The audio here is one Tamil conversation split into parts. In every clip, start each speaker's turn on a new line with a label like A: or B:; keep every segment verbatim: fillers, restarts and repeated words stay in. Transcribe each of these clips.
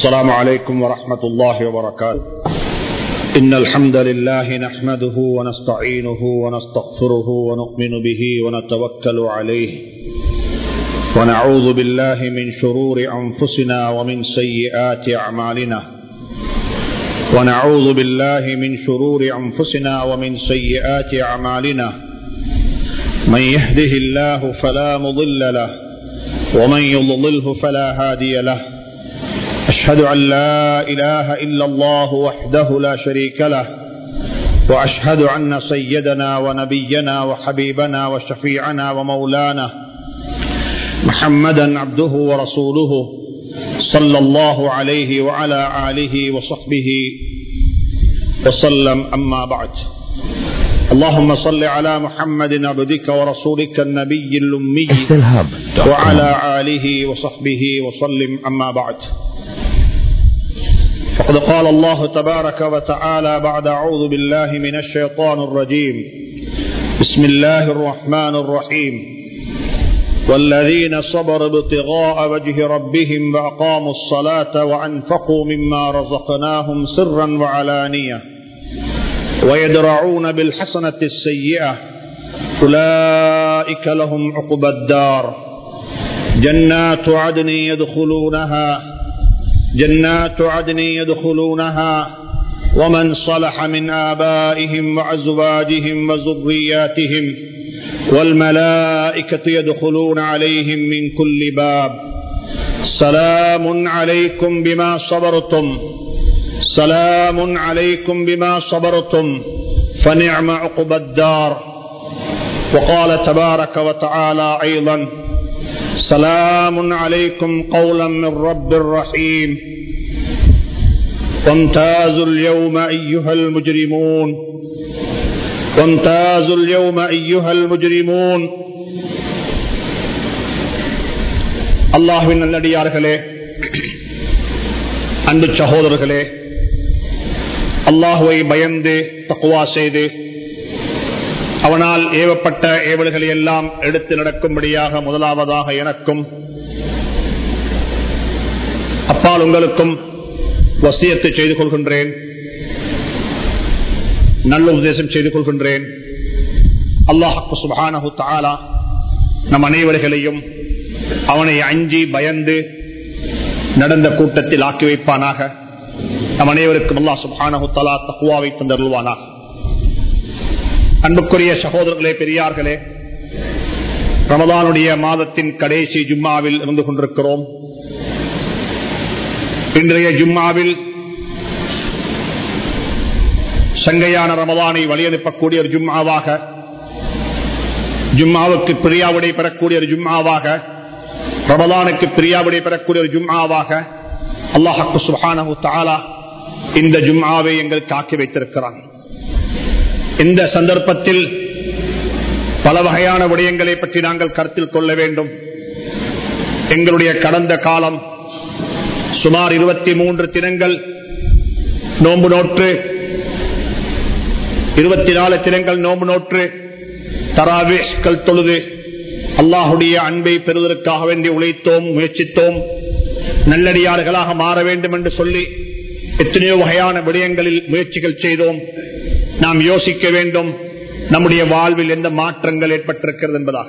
A: السلام عليكم ورحمة الله وبركاته. إن الحمد لله نحمده ونستعينه ونستغفره ونؤمن به ونتوكل عليه ونعوذ بالله من شرور أنفسنا ومن سيئات أعمالنا ونعوذ بالله من شرور أنفسنا ومن سيئات أعمالنا من يهده الله فلا مضل له ومن يضلله فلا هادي له. أشهد أن لا إله إلا الله وحده لا شريك له وأشهد أن سيدنا ونبينا وحبيبنا وشفيعنا ومولانا محمدا عبده ورسوله صلى الله عليه وعلى آله وصحبه وسلم. أما بعد، اللهم صل على محمد عبدك ورسولك النبي الأمي وعلى آله وصحبه وسلم. أما بعد، فقد قال الله تبارك وتعالى بعد أعوذ بالله من الشيطان الرجيم بسم الله الرحمن الرحيم والذين صبروا ابتغاء وجه ربهم وأقاموا الصلاة وأنفقوا مما رزقناهم سرا وعلانية ويدرعون بالحسنة السيئة أولئك لهم عقبى الدار جنات عدن يدخلونها جنات عدن يدخلونها ومن صلح من آبائهم وأزواجهم وذرياتهم والملائكة يدخلون عليهم من كل باب سلام عليكم بما صبرتم سلام عليكم بما صبرتم فنعم عقبى الدار. وقال تبارك وتعالى أيضا سلام عليكم قولا من رب رحيم وامتازوا اليوم أيها المجرمون وامتازوا اليوم أيها المجرمون. அல்லாஹ்வின் நல்லடியார்களே, அன்பு சகோதரர்களே, அல்லாஹ்வை பயந்து தக்வா செய்து அவனால் ஏவப்பட்ட ஏவல்களை எல்லாம் எடுத்து நடக்கும்படியாக முதலாவதாக எனக்கும் அப்பால் உங்களுக்கும் வசியத்தை செய்து கொள்கின்றேன், நல்ல உபதேசம் செய்து கொள்கின்றேன். அல்லாஹ் சுப்ஹானஹு தஆலா நம் அனைவர்களையும் அவனை அஞ்சி பயந்து நடந்த கூட்டத்தில் ஆக்கி வைப்பானாக. நம் அனைவருக்கும் அல்லாஹ் சுப்ஹானஹு தஆலா தக்வாவை தந்தருள்வானாக. அன்புக்குரிய சகோதரர்களே, பெரியார்களே, ரமதானுடைய மாதத்தின் கடைசி ஜும்மாவில் இருந்து கொண்டிருக்கிறோம். இன்றைய ஜும்மாவில் சங்கையான ரமதானை வழியனுப்பக்கூடிய ஒரு ஜும்மாவாக, ஜும்மாவுக்கு பிரியாவிடை பெறக்கூடிய ஒரு ஜும்மாவாக, ரமதானுக்கு பிரியாவிடை பெறக்கூடிய ஒரு ஜும்மாவாக அல்லாஹ் சுப்ஹானஹு தஆலா இந்த ஜும்மாவை எங்களுக்கு ஆக்கி வைத்திருக்கிறான். இந்த சந்தர்ப்பத்தில் பல வகையான விடயங்களை பற்றி நாங்கள் கருத்தில் கொள்ள வேண்டும். எங்களுடைய கடந்த காலம் சுமார் இருபத்தி மூன்று தினங்கள் நோன்பு நோற்று, இருபத்தி நாலு தினங்கள் நோன்பு நோற்று தராவீஹ்கள் தொழுது அல்லாஹுடைய அன்பை பெறுவதற்காக வேண்டி உழைத்தோம், முயற்சித்தோம். நல்லடியார்களாக மாற வேண்டும் என்று சொல்லி எத்தனையோ வகையான விடயங்களில் முயற்சிகள் செய்தோம். நாம் யோசிக்க வேண்டும், நம்முடைய வாழ்வில் எந்த மாற்றங்கள் ஏற்பட்டிருக்கிறது என்பதாக.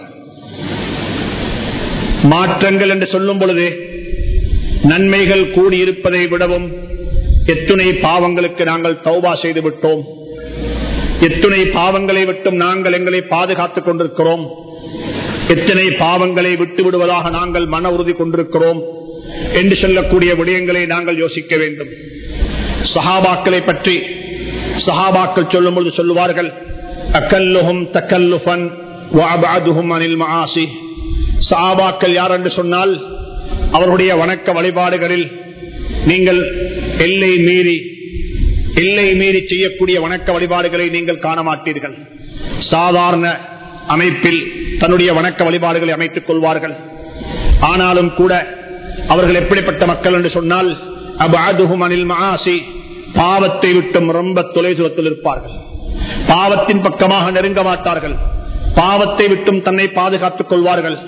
A: மாற்றங்கள் என்று சொல்லும் பொழுது நன்மைகள் கூடியிருப்பதை விடவும் எத்துணை பாவங்களுக்கு நாங்கள் தௌபா செய்து விட்டோம், எத்துணை பாவங்களை விட்டும் நாங்கள் எங்களை பாதுகாத்துக் கொண்டிருக்கிறோம், எத்தனை பாவங்களை விட்டு விடுவதாக நாங்கள் மன உறுதி கொண்டிருக்கிறோம் என்று சொல்லக்கூடிய விடயங்களை நாங்கள் யோசிக்க வேண்டும். சஹாபாக்களை பற்றி சஹாபாக்கள் சொல்லும் பொழுது சொல்லுவார்கள், அகல்லுஹும் தகல்லுஃபன் வ அபஅதுஹும் அனில் மஆசி. சஹாபாக்கள் யார் என்று சொன்னால் அவருடைய வணக்க வழிபாடுகளில் நீங்கள் எல்லை மீறி எல்லை மீறி செய்யக்கூடிய வணக்க வழிபாடுகளை நீங்கள் காண மாட்டீர்கள். சாதாரண அமைப்பில் தன்னுடைய வணக்க வழிபாடுகளை அமைத்துக் கொள்வார்கள். ஆனாலும் கூட அவர்கள் எப்படிப்பட்ட மக்கள் என்று சொன்னால் அபஅதுஹும் அனில் மஆசி, பாவத்தை விட்டும் ரொம்ப தொலைதூரத்தில் இருப்பார்கள். பாவத்தின் பக்கமாக நெருங்க மாட்டார்கள். பாவத்தை விட்டும் தன்னை பாதுகாத்துக் கொள்வார்கள்.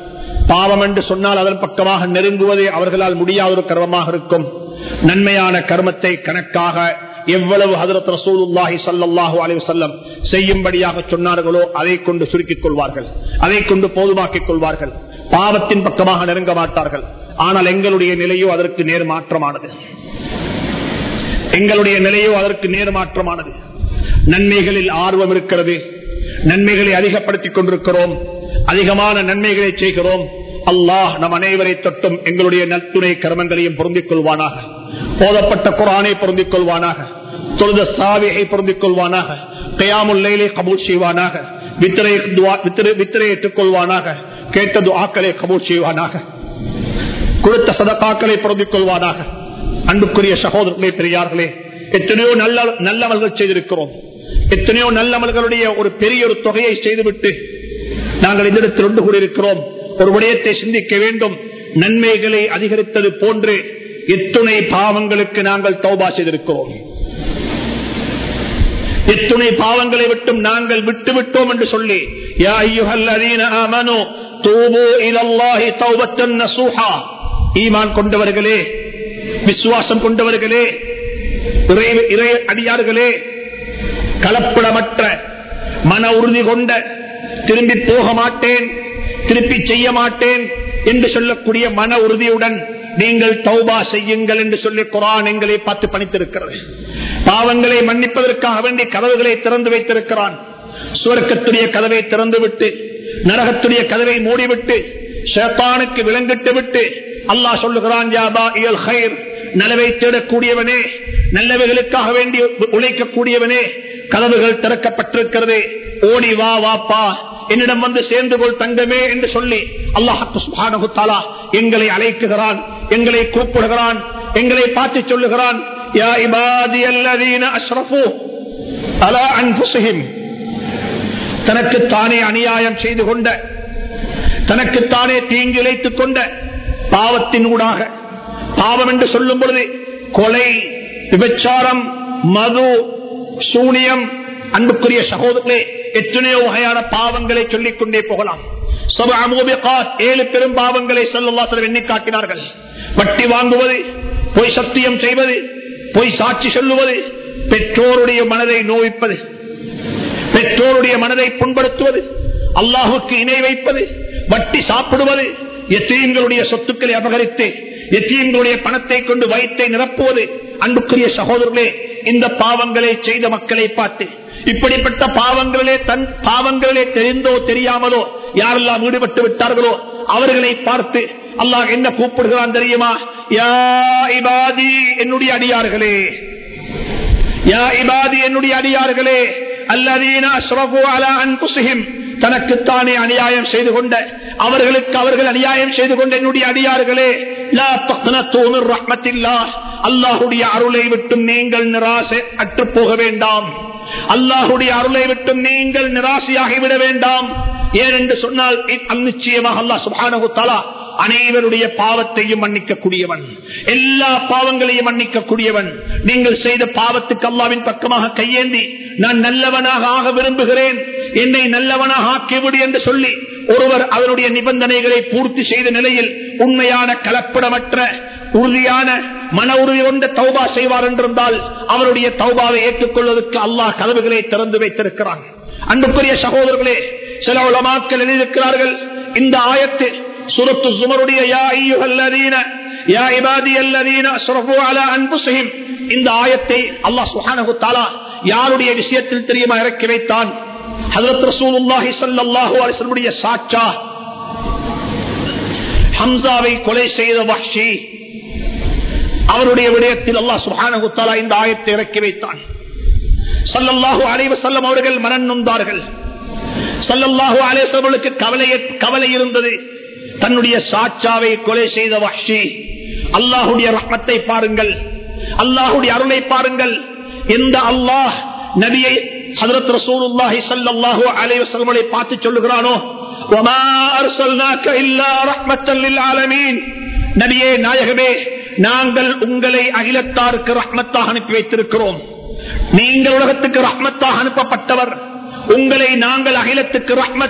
A: பாவம் என்று சொன்னால் அதன் பக்கமாக நெருங்குவதே அவர்களால் முடியாத ஒரு கர்மமாக இருக்கும். நன்மையான கர்மத்தை கணக்காக எவ்வளவு ஹஜ்ரத் ரசூலுல்லாஹி ஸல்லல்லாஹு அலைஹி வஸல்லம் செய்யும்படியாக சொன்னார்களோ அதை கொண்டு சுருக்கிக் கொள்வார்கள், அதை கொண்டு போதுமாக்கிக் கொள்வார்கள். பாவத்தின் பக்கமாக நெருங்க மாட்டார்கள். ஆனால் எங்களுடைய நிலையோ அதற்கு நேர் மாற்றமானது. எங்களுடைய நிலையோ அதற்கு நேர் மாற்றமானது. நன்மைகளில் ஆர்வம் இருக்கிறது, நன்மைகளை அதிகப்படுத்திக் கொண்டிருக்கிறோம், அதிகமான நன்மைகளை செய்கிறோம். அல்லாஹ் நம் அனைவரை தொட்டும் எங்களுடைய நல்துணை கர்மங்களையும் பொருந்திக் கொள்வானாக. போதப்பட்ட குர்ஆனை பொருந்திக் கொள்வானாக, தொழுத சாவியை பொருந்திக் கொள்வானாக, கியாமுல் லைலை கபூல் செய்வானாக, வித்ரை துஆ வித்ரை வித்ரை ஏற்றுக்கொள்வானாக, கேட்ட துஆக்களை கபூல் செய்வானாக, கொடுத்த சதகாக்களை பொருந்திக் கொள்வானாக. அன்புக்குரிய சகோதரர்களே, பெரியார்களே, எத்தனையோ நல்ல நல்லவர்கள் செய்திருக்கிறோம். எத்தனையோ நல்லவர்களுடைய ஒரு பெரிய ஒரு தொகையை செய்துவிட்டு நாங்கள் இந்த இடத்தில் ஒன்று கூறியிருக்கிறோம். ஒரு விடயத்தை சிந்திக்க வேண்டும். நன்மைகளை அதிகரித்தது போன்று எத்துணை பாவங்களுக்கு நாங்கள் தௌபா செய்திருக்கிறோம். எத்துணை பாவங்களை விட்டும் நாங்கள் விட்டுவிட்டோம் என்று சொல்லி, யா அய்யுஹல்லதீன ஆமனூ தூபூ இலல்லாஹி தௌபத்தன் நஸூஹா, ஈமான் கொண்டவர்களே, விசுவாசம் கொண்டவர்களே, இறை அடியார்களே, கலப்படமற்ற மன உறுதி கொண்ட, திரும்பி போக மாட்டேன், திருப்பி செய்ய மாட்டேன் என்று சொல்லக்கூடிய மன உறுதியுடன் நீங்கள் தௌபா செய்யுங்கள் என்று சொல்லி குர்ஆன் எங்களை பார்த்து பணித்திருக்கிறது. பாவங்களை மன்னிப்பதற்காக வேண்டிய கதவுகளை திறந்து வைத்திருக்கிறான். சுவர்க்கத்துடைய கதவை திறந்துவிட்டு நரகத்துடைய கதவை மூடிவிட்டு ஷைத்தானுக்கு விலங்கிட்டு விட்டு அல்லாஹ் சொல்லுகிறான், யா பாஇல் கைர், நலவை தேடக்கூடியவனே, நல்லவைகளுக்காக வேண்டி உழைக்கக்கூடியவனே, கதவுகள் திறக்கப்பட்டிருக்கிறது, ஓடி வா வாப்பா, என்னிடம் வந்து சேர்ந்து கொள் தங்கமே என்று சொல்லி அல்லாஹ் சுப்ஹானஹு தஆலா எங்களை அழைக்குகிறான், எங்களை கூப்பிடுகிறான், எங்களை பார்த்து சொல்லுகிறான், யா இபாதியல்லதீன அஸ்ரஃபு அலா அன்ஃபுஸிஹிம், தனக்குத்தானே அநியாயம் செய்து கொண்ட, தனக்குத்தானே தீங்கு இழைத்துக் கொண்ட பாவத்தின் ஊடாக, பாவம் என்று சொல்லும் பொழுது கொலை, விபச்சாரம், மது, சூனியம், அன்புக்குரிய சகோதரர்களே, எத்தனையோ வகையான பாவங்களை சொல்லிக் கொண்டே போகலாம். ஏழு பெரும் பாவங்களை ஸல்லல்லாஹு அலைஹி வஸல்லம் எண்ணி காட்டினார்கள். வட்டி வாங்குவது, பொய் சத்தியம் செய்வது, பொய் சாட்சி சொல்லுவது, பெற்றோருடைய மனதை நோவிப்பது, பெற்றோருடைய மனதை புண்படுத்துவது, அல்லாஹுக்கு இணை வைப்பது, வட்டி சாப்பிடுவது, எத்தீம்களுடைய சொத்துக்களை அபகரித்து எத்தீம்களுடைய பணத்தை கொண்டு வயிற்றை நிரப்புவது. அன்புக்குரிய சகோதரர்களே, இந்த பாவங்களை செய்த மக்களை பார்த்து, இப்படிப்பட்ட பாவங்களிலே தன் பாவங்களிலே தெரிந்தோ தெரியாமலோ யாரெல்லாம் ஈடுபட்டு விட்டார்களோ அவர்களை பார்த்து அல்லாஹ் என்ன கூப்பிடுகிறான் தெரியுமா? யா இபாதி, என்னுடைய அடியார்களே, யா இபாதி, என்னுடைய அடியார்களே, அல்லதீன அஸ்ரஃபு அலா அன்ஃபுஸிஹிம், தனக்குத்தானே அநியாயம் செய்து கொண்ட, அவர்களுக்கு அவர்கள் அநியாயம் செய்து கொண்ட என்னுடைய அடியார்களே, லா தக்னது மின் ரஹ்மத்தில்லாஹ், அல்லாஹ்வுடைய அருளை விட்டு நீங்கள் நிராசை அற்று போக வேண்டாம், அல்லாஹ்வுடைய அருளை விட்டு நீங்கள் நிராசையாகி விட வேண்டாம். ஏனென்று சொன்னால் நிச்சயமாக அல்லாஹ் சுப்ஹானஹு தஆலா அனைவருடைய பாவத்தையும் மன்னிக்கக்கூடியவன், எல்லா பாவங்களையும் மன்னிக்கக்கூடியவன். நீங்கள் செய்த பாவத்துக்கு அல்லாஹ்வின் பக்கமாக கையேந்தி நான் நல்லவனாக ஆக விரும்புகிறேன், என்னை நல்லவனாக ஆக்கிவிடு என்று சொல்லி ஒருவர் அவருடைய நிபந்தனைகளை பூர்த்தி செய்த நிலையில் உண்மையான கலப்படமற்ற உறுதியான மன உறுதி கொண்ட தௌபா செய்வார் என்றிருந்தால் அவருடைய தௌபாவை ஏற்றுக்கொள்வதற்கு அல்லாஹ் கதவுகளை திறந்து வைத்திருக்கிறான். அன்புக்குரிய சகோதரர்களே, சில உலமாக்கள் எழுதியிருக்கிறார்கள், இந்த ஆயத்து சூரத்து ஸுமருடைய யா அய்யுஹல்லதீன யா இபாதியல்லதீன அஸ்ரஃபு அலா அன்ஃபுஸிஹிம், இந்த ஆயத்தை அல்லாஹ் சுப்ஹானஹு தஆலா யாருடைய விஷயத்தில் தெரியுமா இறக்கி வைத்தான்? ஹஜ்ரத் ரசூலுல்லாஹி ஸல்லல்லாஹு அலைஹி வஸல்லம் சாச்சா ஹம்சாவை கொலை செய்த வஹ்ஷி, அவருடைய விடயத்தில் அல்லாஹ் சுப்ஹானஹு தஆலா இந்த ஆயத்தை இறக்கி வைத்தான். ஸல்லல்லாஹு அலைஹி வஸல்லம் அவர்கள் மனம் நொந்தார்கள். ஸல்லல்லாஹு அலைஹி வஸல்லுக்கு கவலை கவலை இருந்தது. தன்னுடைய சாச்சாவை கொலை செய்த வஹ்ஷி, அல்லாஹ்வுடைய ரஹ்மத்தை பாருங்கள், அல்லாஹ்வுடைய அருளை பாருங்கள். எந்த அல்லாஹ் நபியை ஹஜ்ரத் ரசூலுல்லாஹி ஸல்லல்லாஹு அலைஹி வஸல்லம் பார்த்து சொல்லுகிறானோ, வமா அர்ஸல்னாக இல்லா ரஹ்மத்தல் லில் ஆலமீன், நபியே நாயகமே, நாங்கள் உங்களை அகிலத்தாருக்கு ரஹ்மத்தாக அனுப்பி வைத்திருக்கிறோம், நீங்கள் உலகத்துக்கு ரஹ்மத்தாக அனுப்பப்பட்டவர், உங்களை நாங்கள் அகிலத்துக்கு ரஹ்மத்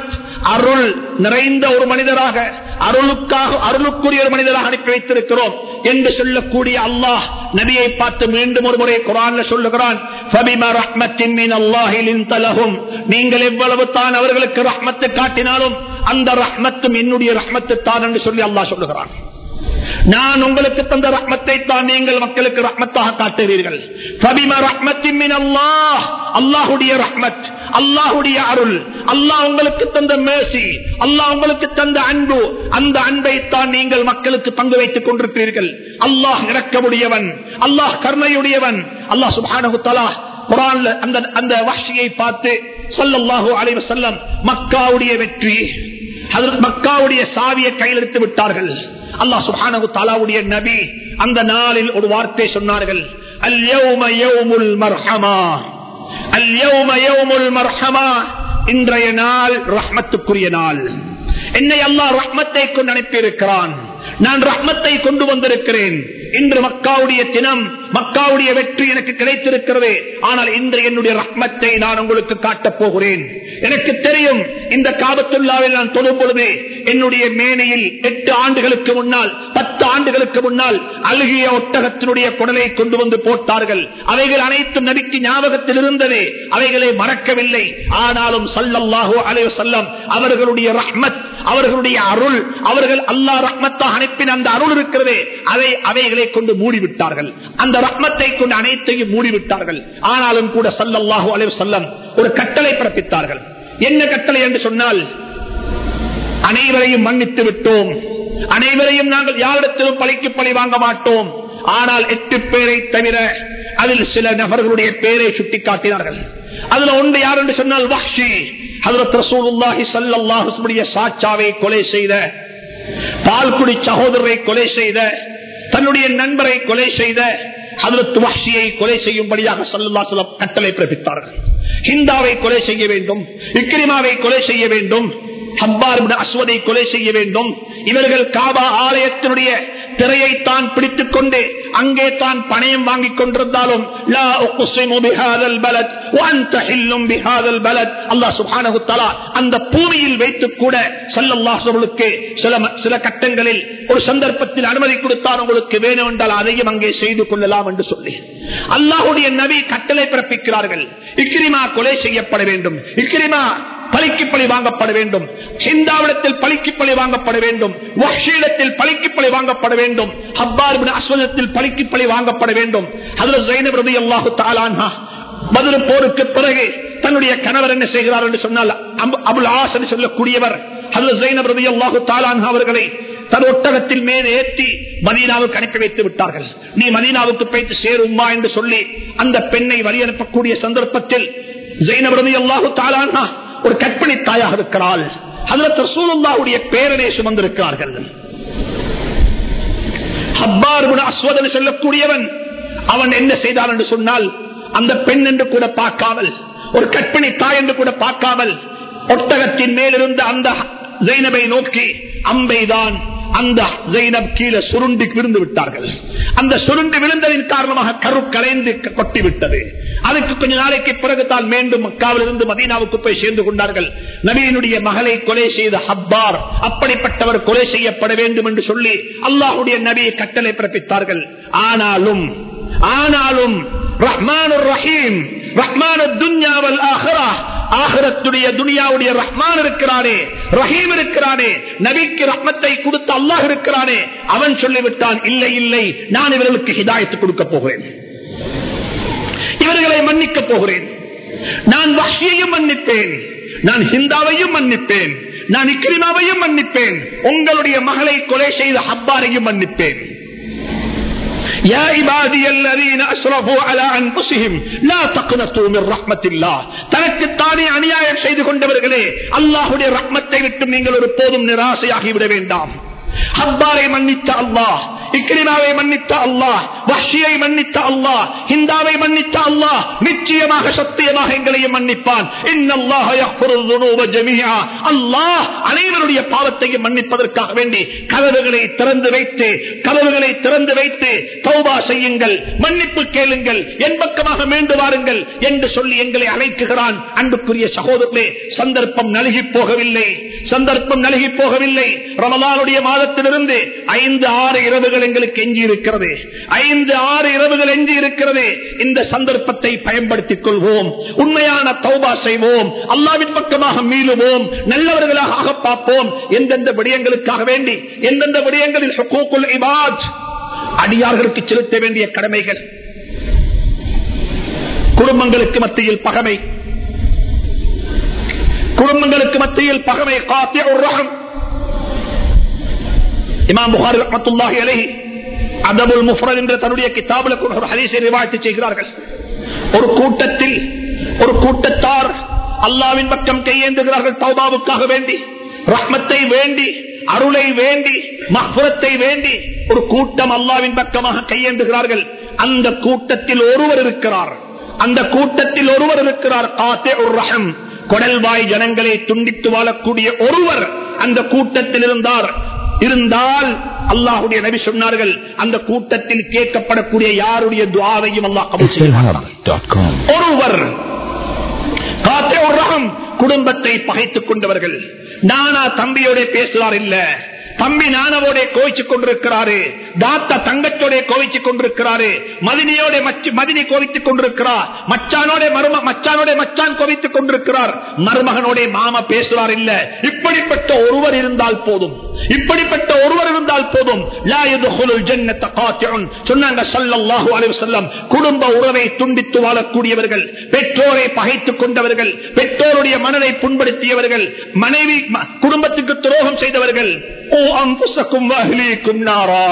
A: அருள் நிறைந்த ஒரு மனிதராக, அருளுக்காக அருளுக்குரிய ஒரு மனிதராக அனுப்பி வைத்திருக்கிறோம் என்று சொல்லக்கூடிய அல்லாஹ் நபியை பார்த்து மீண்டும் ஒரு முறை குர்ஆன்ல சொல்லுகிறான், ஃபபிமா ரஹ்மத்தின் மினல்லாஹி லின்த லஹும், நீங்கள் எவ்வளவு தான் அவர்களுக்கு ரஹ்மத்து காட்டினாலும் அந்த ரஹ்மத்தும் என்னுடைய ரஹ்மத்து தான் என்று சொல்லி அல்லாஹ் சொல்லுகிறான். நான் உங்களுக்கு தந்த ரஹ்மத்தை தான் நீங்கள் மக்களுக்கு ரஹ்மத்தாக காட்டுவீர்கள். ஃபபிமா ரஹ்மத்தின் மினல்லாஹ், அல்லாஹ்வுடைய ரஹ்மத், அல்லாஹ்வுடைய அருள், அல்லாஹ் உங்களுக்கு தந்த மேர்சி, அல்லாஹ் உங்களுக்கு தந்த அன்பு, அந்த அன்பை தான் நீங்கள் மக்களுக்கு பங்கு வைத்துக் கொண்டிருக்கிறீர்கள். அல்லாஹ் இரக்கமுடையவன், அல்லாஹ் கருணையுடையவன். அல்லாஹ் சுப்ஹானஹு தஆலா குர்ஆன்ல அந்த அந்த வஹ்ஷியை பார்த்து ஸல்லல்லாஹு அலைஹி வஸல்லம் மக்காவுடைய வெற்றி, ஹஜ்ரத் மக்காவுடைய சாவியை கையில் எடுத்து விட்டார்கள். அல்லாஹ் சுப்ஹானஹு தஆலாவுடைய நபி அந்த நாளில் ஒரு வார்த்தை சொன்னார்கள், அல் யௌம யௌமுல் மர்ஹமா, அல் யௌம யௌமுல் மர்ஹமா, இன்றைய நாள் ரஹ்மத்துக்குரிய நாள். என்னை அல்லாஹ் ரஹ்மத்தை கொண்டு அனுப்பி இருக்கிறான், நான் ரஹ்மத்தை கொண்டு வந்திருக்கிறேன். இன்று மக்காவுடைய தினம், மக்காவுடைய வெற்றி எனக்கு கிடைத்திருக்கிறது. ஆனால் இன்று என்னுடைய ரஹ்மத்தை நான் உங்களுக்கு காட்டப் போகிறேன். எனக்கு தெரியும், இந்த காபத்துல்லாவில் நான் தொழும் பொழுது என்னுடைய மேனையில் எட்டு ஆண்டுகளுக்கு முன்னால், பத்து ஆண்டுகளுக்கு முன்னால் அழுகிய ஒட்டகத்தினுடைய குடலை கொண்டு வந்து போட்டார்கள். அவைகள் அனைத்தும் நபிக்கு ஞாபகத்தில் இருந்தது, அவைகளை மறக்கவில்லை. ஆனாலும் ஸல்லல்லாஹு அலைஹி வஸல்லம் அவர்களுடைய ரஹ்மத், அவர்களுடைய அருள், அவர்கள் அல்லாஹ் ரஹ்மத்தாக அனுப்பின அந்த அருள் இருக்கிறது, அதை அவைகளை கொண்டு மூடிவிட்டார்கள். அந்த ரஹ்மத்தை கொண்டு அனைத்தையும் மூடிவிட்டார்கள். ஆனாலும் கூட ஸல்லல்லாஹு அலைஹி வஸல்லம் ஒரு கட்டளை பிறப்பித்தார்கள். என்ன கட்டளை என்று சொன்னால், அனைவரையும் மன்னித்து விட்டோம், அனைவரையும் நாங்கள் யாரிடத்திலும் பழிக்கு பழி வாங்க மாட்டோம். ஆனால் எட்டு பேரை தவிர அதில் சில நபர்களுடைய பேரை சுட்டிக்காட்டினார்கள். அதுல ஒன்று யார் என்று சொன்னால் வஹ்ஷி, ஹஜ்ரத் ரசூலுல்லாஹி ஸல்லல்லாஹு அலைஹி வஸல்லம் சாச்சாவை கொலை செய்த, பால்குடி சகோதரரை கொலை செய்த, தன்னுடைய நண்பரை கொலை செய்த ஹஜ்ரத் வஹ்ஷியை கொலை செய்யும்படியாக ஸல்லல்லாஹு அலைஹி வஸல்லம் கட்டளை பிறப்பித்தார்கள். ஹிந்தாவை கொலை செய்ய வேண்டும், இக்ரிமாவை கொலை செய்ய வேண்டும், ஹப்பார் இப்னு அஸ்வதை கொலை செய்ய வேண்டும். இவர்கள் காபா ஆலயத்தினுடைய திரையை தான் பிடித்துக் கொண்டு அங்கே தான் பணயம் வாங்கிக் கொண்டிருந்தாலும் லா உக்ஸிமு பிஹாதல் பலத் வ அன்த ஹில்லும் பிஹாதல் பலத், அல்லாஹ் சுப்ஹானஹு தஆலா அந்த பூமியில் வைத்து கூட ஸல்லல்லாஹு அலைஹி வஸல்லம் சில சில கட்டங்களில் ஒரு சந்தர்ப்பத்தில் அனுமதி கொடுத்தார், உங்களுக்கு வேணும் என்றால் அதையும் அங்கே செய்து கொள்ளலாம் என்று சொல்லி அல்லாஹ்வுடைய நபி கட்டளை பிறப்பிக்கிறார்கள். இக்ரிமா கொலை செய்யப்பட வேண்டும், இக்ரிமா பழிக்கு பழி வாங்கப்பட வேண்டும், ஹிந்தாவிடத்தில் பழிக்கு பழி வாங்கப்பட வேண்டும், வஹ்ஷியிடத்தில் பழிக்கு பழி வாங்கப்பட வேண்டும், ஹப்பார் இப்னு அஸ்வதத்தில் பழிக்கு பழி வாங்கப்பட வேண்டும். ஹஜ்ரத் ஸைனப் ரலியல்லாஹு தஆலா அன்ஹா பத்ர் போருக்கு பிறகு தன்னுடைய கணவர் என்ன செய்கிறார் என்று சொன்னால், அபுல் ஆஸ் என்று சொல்லக்கூடியவர் ஹஜ்ரத் ஸைனப் ரலியல்லாஹு தஆலா அன்ஹா அவர்களை தன் ஒட்டகத்தில் மேல் ஏற்றி மதீனாவுக்கு அனுப்பி வைத்து விட்டார்கள். நீ மதீனாவுக்கு போய்த்து சேரும்மா என்று சொல்லி அந்த பெண்ணை வழி அனுப்பக்கூடிய சந்தர்ப்பத்தில் ஸைனப் ரலியல்லாஹு தஆலா அன்ஹா ஒரு கற்பனை தாயாக இருக்கிறாள். ஹஜ்ரத் ரசூலுல்லாஹ்வுடைய பேரனை சுமந்திருக்கிறார்கள். ஹப்பார் இப்னு அஸ்வத் என்று சொல்லக்கூடியவன் அவன் என்ன செய்தான் என்று சொன்னால், அந்த பெண் என்று கூட பார்க்காமல், ஒரு கற்பனை தாய் என்று கூட பார்க்காமல் ஒட்டகத்தின் மேலிருந்த அந்த ஸைனபை நோக்கி அம்பைதான் அந்த ஸைனப் கீழே சுருண்டி விழுந்து விட்டார்கள். அந்த சுருண்டி விழுந்ததின் காரணமாக கரு கலைந்து கொட்டிவிட்டது. அதுக்கு கொஞ்ச நாளைக்கு பிறகு தான் மீண்டும் மக்காவில் இருந்து மதீனாவுக்கு போய் சேர்ந்து கொண்டார்கள். நபியினுடைய மகளை கொலை செய்த ஹப்பார், அப்படிப்பட்டவர் கொலை செய்யப்பட வேண்டும் என்று சொல்லி அல்லாஹ்வுடைய நபியை கட்டளை பிறப்பித்தார்கள். ஆனாலும் ஆனாலும் ரஹ்மானுர் ரஹீம், ரஹ்மானுத் துன்யா வல் ஆகிரா, ஆகிரத்துடைய துனியாவுடைய ரஹ்மான் இருக்கிறானே, ரஹீம் இருக்கிறானே, நபிக்கு ரஹ்மத்தை கொடுத்த அல்லாஹ் இருக்கிறானே, அவன் சொல்லிவிட்டான், இல்லை இல்லை, நான் இவர்களுக்கு ஹிதாயத்து கொடுக்க போகிறேன், இவர்களை மன்னிக்க போகிறேன். நான் வஹ்ஷியையும் மன்னிப்பேன், நான் ஹிந்தாவையும் மன்னிப்பேன், நான் இக்ரிமாவையும் மன்னிப்பேன், உங்களுடைய மகளை கொலை செய்த ஹப்பாரையும் மன்னிப்பேன். يا عبادي الذين اسرفوا على انفسهم لا تقنطوا من رحمه الله. தனக்கு தானே அநியாயம் செய்து கொண்டவர்களே, அல்லாஹ்வுடைய ரஹ்மத்தை விட்டு நீங்கள் ஒரு போதும் நிராசையாகி விட வேண்டாம். ஹப்பாரை மன்னித்த அல்லாஹ், இக்ரிமாவை மன்னித்த அல்லாஹ், வஹ்ஷியை மன்னித்த அல்லாஹ், ஹிந்தாவை மன்னித்த அல்லாஹ் நிச்சயமாக சத்தியமாக எங்களையும் மன்னிப்பான். இன்னல்லாஹ யக்ஃபிருல் ذுனூப ஜமீஆ. அல்லாஹ் அனைவருடைய பாவத்தையும் மன்னிப்பதற்காக வேண்டி கதவுகளை திறந்து வைத்து கதவுகளை திறந்து வைத்து தௌபா செய்யுங்கள், மன்னிப்பு கேளுங்கள், என் பக்கமாக மீண்டு வாருங்கள் என்று சொல்லி எங்களை அழைக்குகிறான். அன்புக்குரிய சகோதரர்களே, சந்தர்ப்பம் நழுகி போகவில்லை, சந்தர்ப்பம் நழுகி போகவில்லை. ரமலானுடைய மாதத்திலிருந்து ஐந்து ஆறு இரவுகள் எங்களுக்கு எஞ்சி இருக்கிறது, ஐந்து ஆறு இரவுகள் எஞ்சி இருக்கிறது. இந்த சந்தர்ப்பத்தை பயன்படுத்திக் கொள்வோம், உண்மையான தௌபா செய்வோம், அல்லாஹ்வின் பக்கமாக மீளுவோம், நல்லவர்களாக ஆக பார்ப்போம். எந்தெந்த விடயங்களுக்காக வேண்டி, எந்தெந்த விடயங்களில் ஹுக்கூக்குல் இபாத் அடியார்களுக்கு செலுத்த வேண்டிய கடமைகள், குடும்பங்களுக்கு மத்தியில் பகமை, குடும்பங்களுக்கு மத்தியில் பகமை, காத்திஉர் ரஹம். இமாம் புகாரி ரஹ்மத்துல்லாஹி அலைஹி அதபுல் முஃப்ரத் என்ற தன்னுடைய கிதாபில் ஒரு ஹதீஸை ரிவாயத் செய்கிறார்கள். ஒரு கூட்டத்தில் ஒரு கூட்டத்தார் அல்லாஹ்வின் பக்கம் கையேந்துகிறார்கள் தௌபாவுக்காக வேண்டி, ரஹ்மத்தை வேண்டி, அருளை வேண்டி, மக்ஃபிரத்தை வேண்டி ஒரு கூட்டம் அல்லாஹ்வின் பக்கமாக கையேந்துகிறார்கள். அந்த கூட்டத்தில் ஒருவர் இருக்கிறார், அந்த கூட்டத்தில் ஒருவர் இருக்கிறார் காத்திஉர் ரஹம், கொடல்வாய் ஜனங்களை துண்டித்து வாழக்கூடிய ஒருவர் அந்த கூட்டத்தில் இருந்தார். இருந்தால் அல்லாஹ்வுடைய நபி சொன்னார்கள், அந்த கூட்டத்தில் கேட்கப்படக்கூடிய யாருடைய துஆவையும் அல்லாஹ் கபூல் செய்வார். ஒருவர் காத்திஉர் ரஹம், குடும்பத்தை பகைத்துக் கொண்டவர்கள். நானா தம்பியோட பேசுறார் இல்ல, தம்பி நானவோட கோவிச்சுக் கொண்டிருக்கிறாரு, தாத்தா தங்கச்சோட கோவிச்சுக் கொண்டிருக்கிறாரு, மதினியோட மதினி கோவித்துக் கொண்டிருக்கிறார், மச்சானோட மரும மச்சானோட மச்சான் கோவித்துக் கொண்டிருக்கிறார், மருமகனோட மாமா பேசுறார் இல்ல. இப்படிப்பட்ட ஒருவர் இருந்தால் போதும், இப்படிப்பட்ட ஒருவர் இருந்தால் போதும். லா யதுகுலுல் ஜன்னத காத்திஉன் சொன்னாங்க ஸல்லல்லாஹு அலைஹி வஸல்லம். குடும்ப உறவை துண்டித்து வாழக்கூடியவர்கள், பெற்றோரை பகைத்துக் கொண்டவர்கள், பெற்றோருடைய மனதை புண்படுத்தியவர்கள், மனைவி குடும்பத்துக்கு துரோகம் செய்தவர்கள், அன்புசக்கும் வஹ்லீக்கும் நாரா,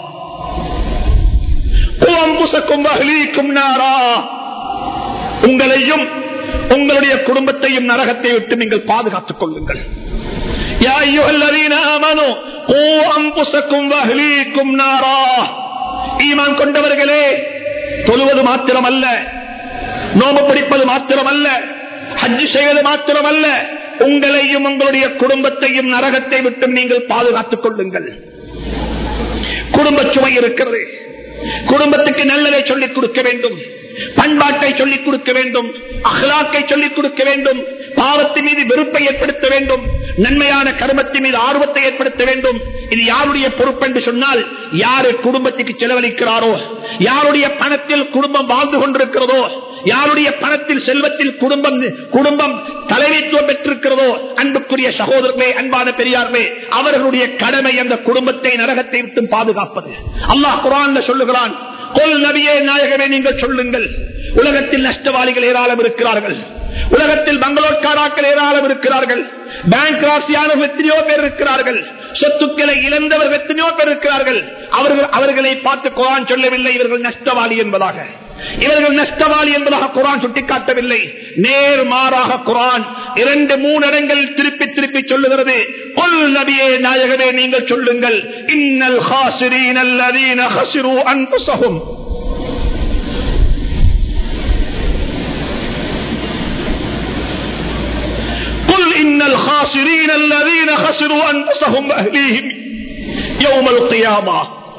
A: அன்புசக்கும் வஹ்லீக்கும் நாரா, உங்களையும் உங்களுடைய குடும்பத்தையும் நரகத்தை விட்டு நீங்கள் பாதுகாத்துக் கொள்ளுங்கள். யா அய்யுஹல்லதீன ஆமனூ கூ அன்புசக்கும் வஹ்லீக்கும் நாரா. ஈமான் கொண்டவர்களே, தொழுவது மாத்திரமல்ல, நோன்பு பிடிப்பது மாத்திரமல்ல, ஹஜ் செய்வது மாத்திரமல்ல, உங்களையும் உங்களுடைய குடும்பத்தையும் நரகத்தை விட்டு நீங்கள் பாதுகாத்துக் கொள்ளுங்கள். குடும்ப சுமை இருக்கிறது, குடும்பத்துக்கு நல்லதை சொல்லிக் கொடுக்க வேண்டும், பண்பாட்டை சொல்லிக் கொடுக்க வேண்டும், அஹ்லாக்கை சொல்லிக் கொடுக்க வேண்டும், பாவத்தின் மீது வெறுப்பை ஏற்படுத்த வேண்டும், நன்மையான கர்மத்தின் மீது ஆர்வத்தை ஏற்படுத்த வேண்டும். இது யாருடைய பொறுப்பு என்று சொன்னால், யாரு குடும்பத்துக்கு செலவழிக்கிறாரோ, யாருடைய பணத்தில் குடும்பம் வாழ்ந்து கொண்டிருக்கிறதோ, யாருடைய பணத்தில் செல்வத்தில் குடும்பம் குடும்பம் தலைமைத்துவம் பெற்றிருக்கிறதோ, அன்புக்குரிய சகோதரர்களே, அன்பான பெரியார்களே, அவர்களுடைய கடமை அந்த குடும்பத்தை நரகத்தை விட்டு பாதுகாப்பது. அல்லாஹ் குர்ஆன்ல சொல்லுகிறான், கொல் நபியே நாயகமே நீங்கள் சொல்லுங்கள், உலகத்தில் நஷ்டவாளிகள் ஏராளம் இருக்கிறார்கள், உலகத்தில் பங்களோட்காராக்கள் ஏராளம் இருக்கிறார்கள், பேங்க் ராசியானவர்கள் எத்தனையோ பேர் இருக்கிறார்கள், சொத்துக்களை இழந்தவர்கள் எத்தனையோ பேர் இருக்கிறார்கள். அவர்கள் அவர்களை பார்த்து குர்ஆன் சொல்லவில்லை இவர்கள் நஷ்டவாளி என்பதாக, இவர்கள் நஷ்டவாளி என்பதாக குர்ஆன் சுட்டிக்காட்டவில்லை. நேர் மாறாக குர்ஆன் இரண்டு மூணு இடங்களில் திருப்பி திருப்பி சொல்லுகிறது, கொல் நபியே நாயகமே நீங்கள் சொல்லுங்கள், இன்னல் ஹாசிரீன அல்லதீன ஹஸிரு அன்ஃபுஸஹும். قل إن الخاسرين الذين خسروا أنفسهم وأهليهم يوم القيامة.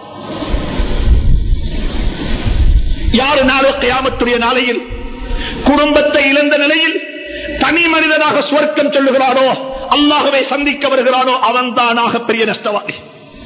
A: யார் நாளை கியாமத்துடைய நாளையில் குடும்பத்தை இழந்த நிலையில் தனி மனிதனாக சுவர்க்கம் சொல்லுகிறானோ, அல்லாஹ்வை சந்திக்க வருகிறானோ, அவன் தானாக பெரிய நஷ்டவாதி.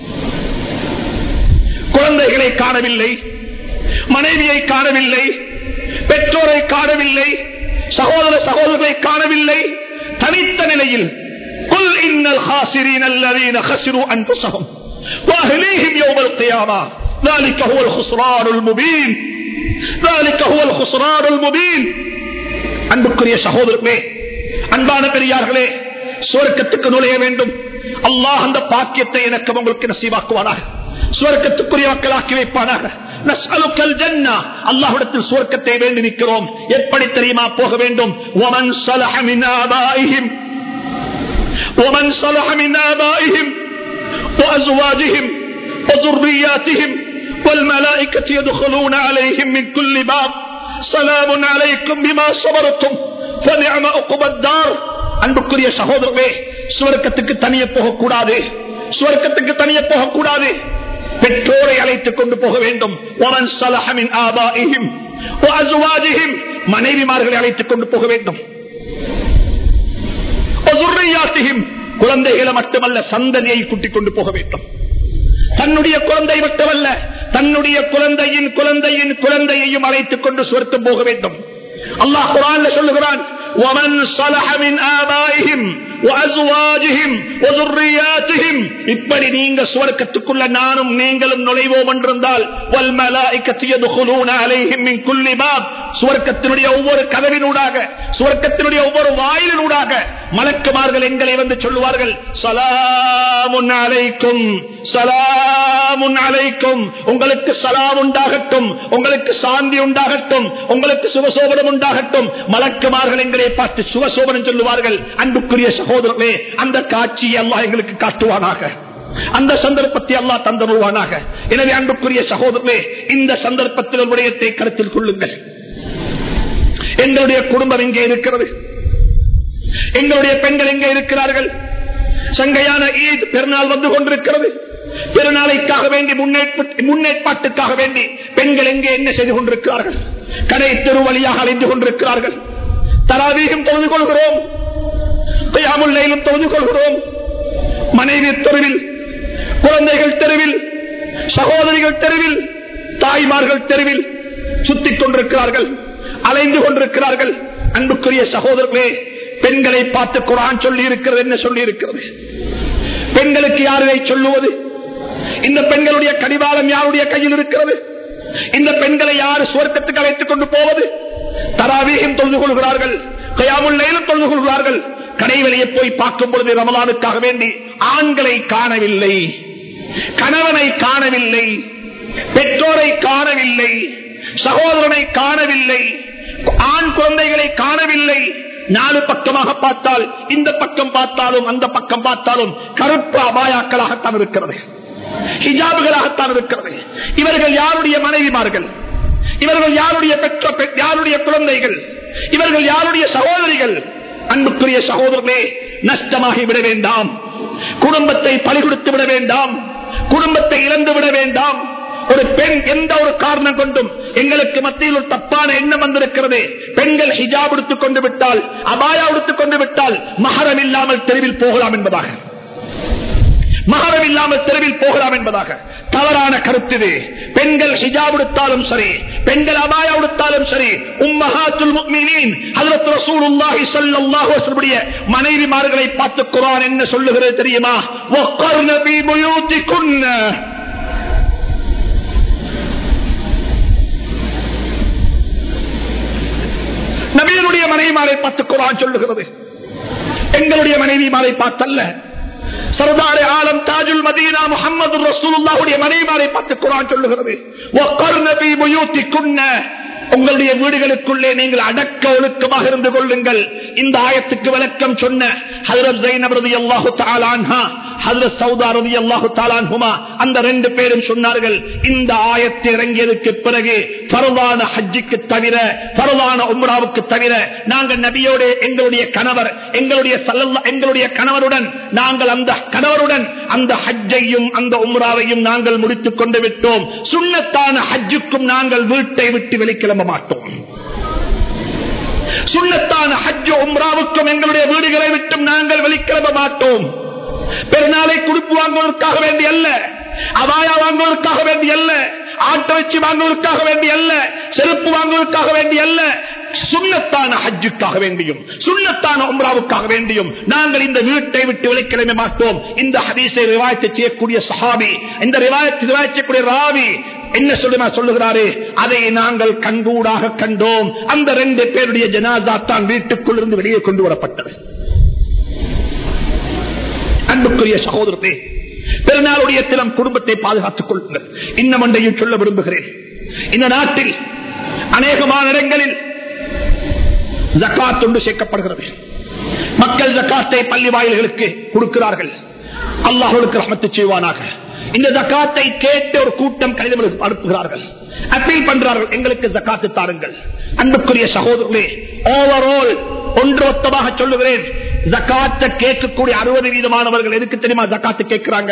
A: குழந்தைகளை காணவில்லை, மனைவியை காணவில்லை, பெற்றோரை காணவில்லை, சகோதர சகோதரரை காணவில்லை, தனித்த நிலையில் குல் இன்னல் ஹாசிரீன அல்லதீன ஹஸிரு அன்ஃபுஸஹும் வஅஹ்லீஹிம் யௌமல் கியாமah ذلك هو الخسران المبين ذلك هو الخسران المبين. அன்புக்குரிய சகோதரர்களே, அன்பான பெரியார்களே, சுவர்க்கத்துக்கு நுழைய வேண்டும். அல்லாஹ் அந்த பாக்கியத்தை எனக்கு உங்களுக்கு நசீபாக்குவானாக, சுவர்க்கத்துக்குரிய மக்களாக்கி வைப்பானாக. நஸ்அலுக்கல் ஜன்னah, அல்லாஹ்விடத்தில் சுவர்க்கத்தை வேண்டி நிற்கிறோம். எப்படி தெரியுமா போக வேண்டும்? ومن صلح من آبائهم ومن صلح من آبائهم وأزواجهم وذرياتهم والملائكة يدخلون عليهم من كل باب سلام عليكم بما صبرتم فنعم عقبى الدار. அன்புக்குரிய சகோதரர்களே, சுவர்க்கத்துக்கு தனியே போகக்கூடாது, சுவர்க்கத்துக்கு தனியே போகக்கூடாது. பெற்றோரை அழைத்துக் கொண்டு போக வேண்டும். மனைவிமார்களை அழைத்துக் கொண்டு போக வேண்டும். குழந்தைகளை மட்டுமல்ல, சந்ததியை கூட்டிக் கொண்டு போக வேண்டும். தன்னுடைய குழந்தை மட்டுமல்ல, தன்னுடைய குழந்தையின் குழந்தையின் குழந்தையையும் அழைத்துக் கொண்டு சுவர்க்கம் போக வேண்டும். அல்லாஹ் குர்ஆன்ல சொல்லுகிறான், وَمَنْ صَلَحَ مِنْ آبَائِهِمْ وَأَزْوَاجِهِمْ وَذُرِّيَّاتِهِمْ. இப்படி நீங்க சுவர்க்கத்துக்குள்ள நானும் நீங்களும் நுழைவோம் என்றிருந்தால், وَالْمَلَائِكَةُ يَدْخُلُونَ عَلَيْهِمْ مِنْ كُلِّ بَابٍ. சுவர்க்கத்தினுடைய ஒவ்வொரு கதவினூடாக, சுவர்க்கத்தினுடைய ஒவ்வொரு வாயிலினூடாக மலக்குமார்கள் எங்களை வந்து சொல்லுவார்கள், சலாமுன் அலைக்கும், சலாமுன் அலைக்கும், உங்களுக்கு சலாம் உண்டாகட்டும், உங்களுக்கு சாந்தி உண்டாகட்டும், உங்களுக்கு சுகசோபனம் உண்டாகட்டும். மலக்குமார்கள் எங்களை பார்த்து சுகசோபனம் சொல்லுவார்கள். அன்புக்குரிய சகோதரர்களே, அந்த காட்சியை அல்லாஹ் எங்களுக்கு காட்டுவானாக, அந்த சந்தர்ப்பத்தை அல்லாஹ் தந்தருவானாக. எனவே அன்புக்குரிய சகோதரர்களே, இந்த சந்தர்ப்பத்தில் ஒரு விடயத்தை கருத்தில் கொள்ளுங்கள். எங்களுடைய குடும்பம் எங்கே இருக்கிறது? எங்களுடைய பெண்கள் எங்கே இருக்கிறார்கள்? சங்கையான ஈத் பெருநாள் வந்து கொண்டிருக்கிறது. பெருநாளைக்காக வேண்டி, முன்னேற்பாட்டுக்காக வேண்டி பெண்கள் எங்கே என்ன செய்து கொண்டிருக்கிறார்கள்? கடை தெரு வழியாக அலைந்து கொண்டிருக்கிறார்கள். தராவீகம் தொழுது கொள்கிறோம், கியாமுல் லைலும் தொழுது கொள்கிறோம். மனைவி தெருவில், குழந்தைகள் தெருவில், சகோதரிகள் தெருவில், தாய்மார்கள் தெருவில் சுத்திக் கொண்டிருக்கிறார்கள், அலைந்து கொண்டிருக்கிறார்கள். அன்புக்குரிய சகோதரர்களே, பெண்களை பார்த்து குர்ஆன் சொல்லி இருக்கிறது. என்ன சொல்லி இருக்கிறது? பெண்களுக்கு யாரை சொல்லுவது? இந்த பெண்களுடைய கடிவாளம் யாருடைய கையில் இருக்கிறது? இந்த பெண்களை யார் சுவர்க்கத்துக்கு அழைத்துக் கொண்டு போவது? தராவீகம் தொழுது கொள்கிறார்கள், கியாமுல் லைலும் தொழுது கொள்கிறார்கள். கடைவெளியை போய் பார்க்கும் பொழுது ரமலானுக்காக வேண்டி ஆண்களை காணவில்லை, கணவனை காணவில்லை, பெற்றோரை காணவில்லை, சகோதரனை காணவில்லை, ஆண் குழந்தைகளை காணவில்லை. நாலு பக்கமாக பார்த்தால், இந்த பக்கம் பார்த்தாலும் அந்த பக்கம் பார்த்தாலும் கருப்பு அபாயாக்களாகத்தான் இருக்கிறது, ஹிஜாபுகளாகத்தான் இருக்கிறது. இவர்கள் யாருடைய மனைவிமார்கள்? இவர்கள் யாருடைய பெற்ற யாருடைய குழந்தைகள்? இவர்கள் யாருடைய சகோதரிகள்? அன்புக்குரிய சகோதரர்களே, நஷ்டமாகி விட வேண்டாம், குடும்பத்தை பலி கொடுத்து விட வேண்டாம், குடும்பத்தை இழந்து விட வேண்டாம். ஒரு பெண் எந்த ஒரு காரணம் கொண்டும் எங்களுக்கு மத்தியில் ஒரு தப்பான எண்ணம் வந்திருக்கிறது. பெண்கள் ஹிஜாப் எடுத்துக் கொண்டு விட்டால், அபாயா எடுத்துக் கொண்டு விட்டால் மஹரம் இல்லாமல் தெருவில் போகலாம் என்பதாக, மஹரம் இல்லாமல் தெருவில் போகலாம் என்பதாக தவறான கருத்து. பெண்கள் ஹிஜாப் எடுத்தாலும் சரி, பெண்கள் அபாயா எடுத்தாலும் சரி, உம்மஹாத்துல் முஃமினீன் ஹஜ்ரத் ரசூலுல்லாஹி ஸல்லல்லாஹு அலைஹி வஸல்லம் மனைவிமார்களை பார்த்து குர்ஆன் என்ன சொல்லுகிறது தெரியுமா? வக்கர்ன ஃபீ புயூதிகுன்ன. நபியுடைய மனைவிமாரை பார்த்து குர்ஆன் சொல்லுகிறது, எங்களுடைய மனைவிமாரை பார்த்தல்ல. சர்தாரே ஆலம் தாஜுல் மதீனா முஹம்மது ரசூலுல்லாஹுடைய மனைவிமாரை பார்த்து குர்ஆன் சொல்லுகிறது, வக்கர்ன ஃபீ புயூதிகுன்ன. உங்களுடைய வீடுகளுக்குள்ளே நீங்கள் அடக்க ஒழுக்கமாக இருந்து கொள்ளுங்கள். இந்த ஆயத்துக்கு விளக்கம் சொன்ன ஹஜ்ரத் ஸைனப் ரலியல்லாஹு தஆலா அன்ஹா, ஹஜ்ரத் சௌதா ரலியல்லாஹு தஆலா அன்ஹுமா, அந்த ரெண்டு பேரும் சொன்னார்கள், இந்த ஆயத்து இறங்கியதுக்கு பிறகு ஃபர்தான ஹஜ்ஜுக்கு தவிர, ஃபர்தான உம்ராவுக்கு தவிர நாங்கள் நபியோட எங்களுடைய கணவர், எங்களுடைய ஸல்லல்லாஹு எங்களுடைய கணவருடன் நாங்கள் அந்த கணவருடன் அந்த ஹஜ்ஜையும் அந்த உம்ராவையும் நாங்கள் முடித்துக் கொண்டு விட்டோம். சுன்னத்தான ஹஜ்ஜுக்கும் நாங்கள் வீட்டை விட்டு வெளிக்கிளம்ப மாட்டோம். சுன்னத்தான ஹஜ் உம்ராவுக்கும் எங்களுடைய வீடுகளை விட்டும் நாங்கள் வெளிக்கிளம்ப மாட்டோம். பெருநாளை குடுப்பு வாங்குவதற்காக வேண்டி அல்ல, அபாயா வாங்குவதற்காக வேண்டி அல்ல, ஆட்டோ வச்சு வாங்குவதற்காக வேண்டி அல்ல, செருப்பு வாங்குவதற்காக வேண்டி அல்ல, சுன்னத்தான ஹஜ்ஜுக்காக வேண்டியும் சுன்னத்தான உம்ராவுக்காக வேண்டியும் நாங்கள் இந்த வீட்டை விட்டு வெளிக்கிளம்ப மாட்டோம். இந்த ஹதீஸை ரிவாயத்தை செய்யக்கூடிய சஹாபி, இந்த ரிவாயத்தை ரிவாயத் செய்யக்கூடிய ராவி என்ன சொல்லுமா சொல்லுகிறாரு? அதை நாங்கள் கண்கூடாக கண்டோம். அந்த ரெண்டு பேருடைய ஜனாஸா தான் வீட்டுக்குள் இருந்து வெளியே கொண்டு வரப்பட்டது. அன்புக்குரிய சகோதரர்களே, பெருநாளுடைய தினம் குடும்பத்தை பாதுகாத்துக் கொள்ளுங்கள். இன்னும் ஒன்றையும் சொல்ல விரும்புகிறேன். இந்த நாட்டில் அநேகமான இடங்களில் ஜகாத் ஒன்று சேர்க்கப்படுகிறது. மக்கள் ஜகாத்தை பள்ளி வாயில்களுக்கு கொடுக்கிறார்கள். அல்லாஹ்வுக்கு ரஹ்மத்து செய்வானாக. இந்த ஜகாத்தை கேட்டு ஒரு கூட்டம் கடிதம் அனுப்புகிறார்கள், அப்பீல் பண்றார்கள், எங்களுக்கு ஜகாத்து தாருங்கள். அன்புக்குரிய சகோதரர்களே, ஓவரால் ஒன்றொத்தமாக சொல்லுகிறேன், ஜகாத்தை கேட்கக்கூடிய அறுபது வீதமானவர்கள் எதுக்கு தெரியுமா ஜகாத்து கேட்கிறாங்க?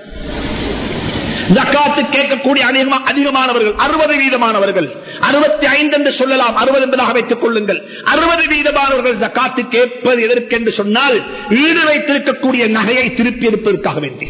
A: ஜகாத்து கேட்கக்கூடிய அதிகமானவர்கள் அறுபது வீதமானவர்கள், அறுபத்தி ஐந்து என்று சொல்லலாம், அறுபது என்பதாக வைத்துக் கொள்ளுங்கள். அறுபது வீதமானவர்கள் ஜகாத்து கேட்பது எதற்கு என்று சொன்னால், ஈடு வைத்திருக்கக்கூடிய நகையை திருப்பி எடுப்பதற்காக வேண்டி.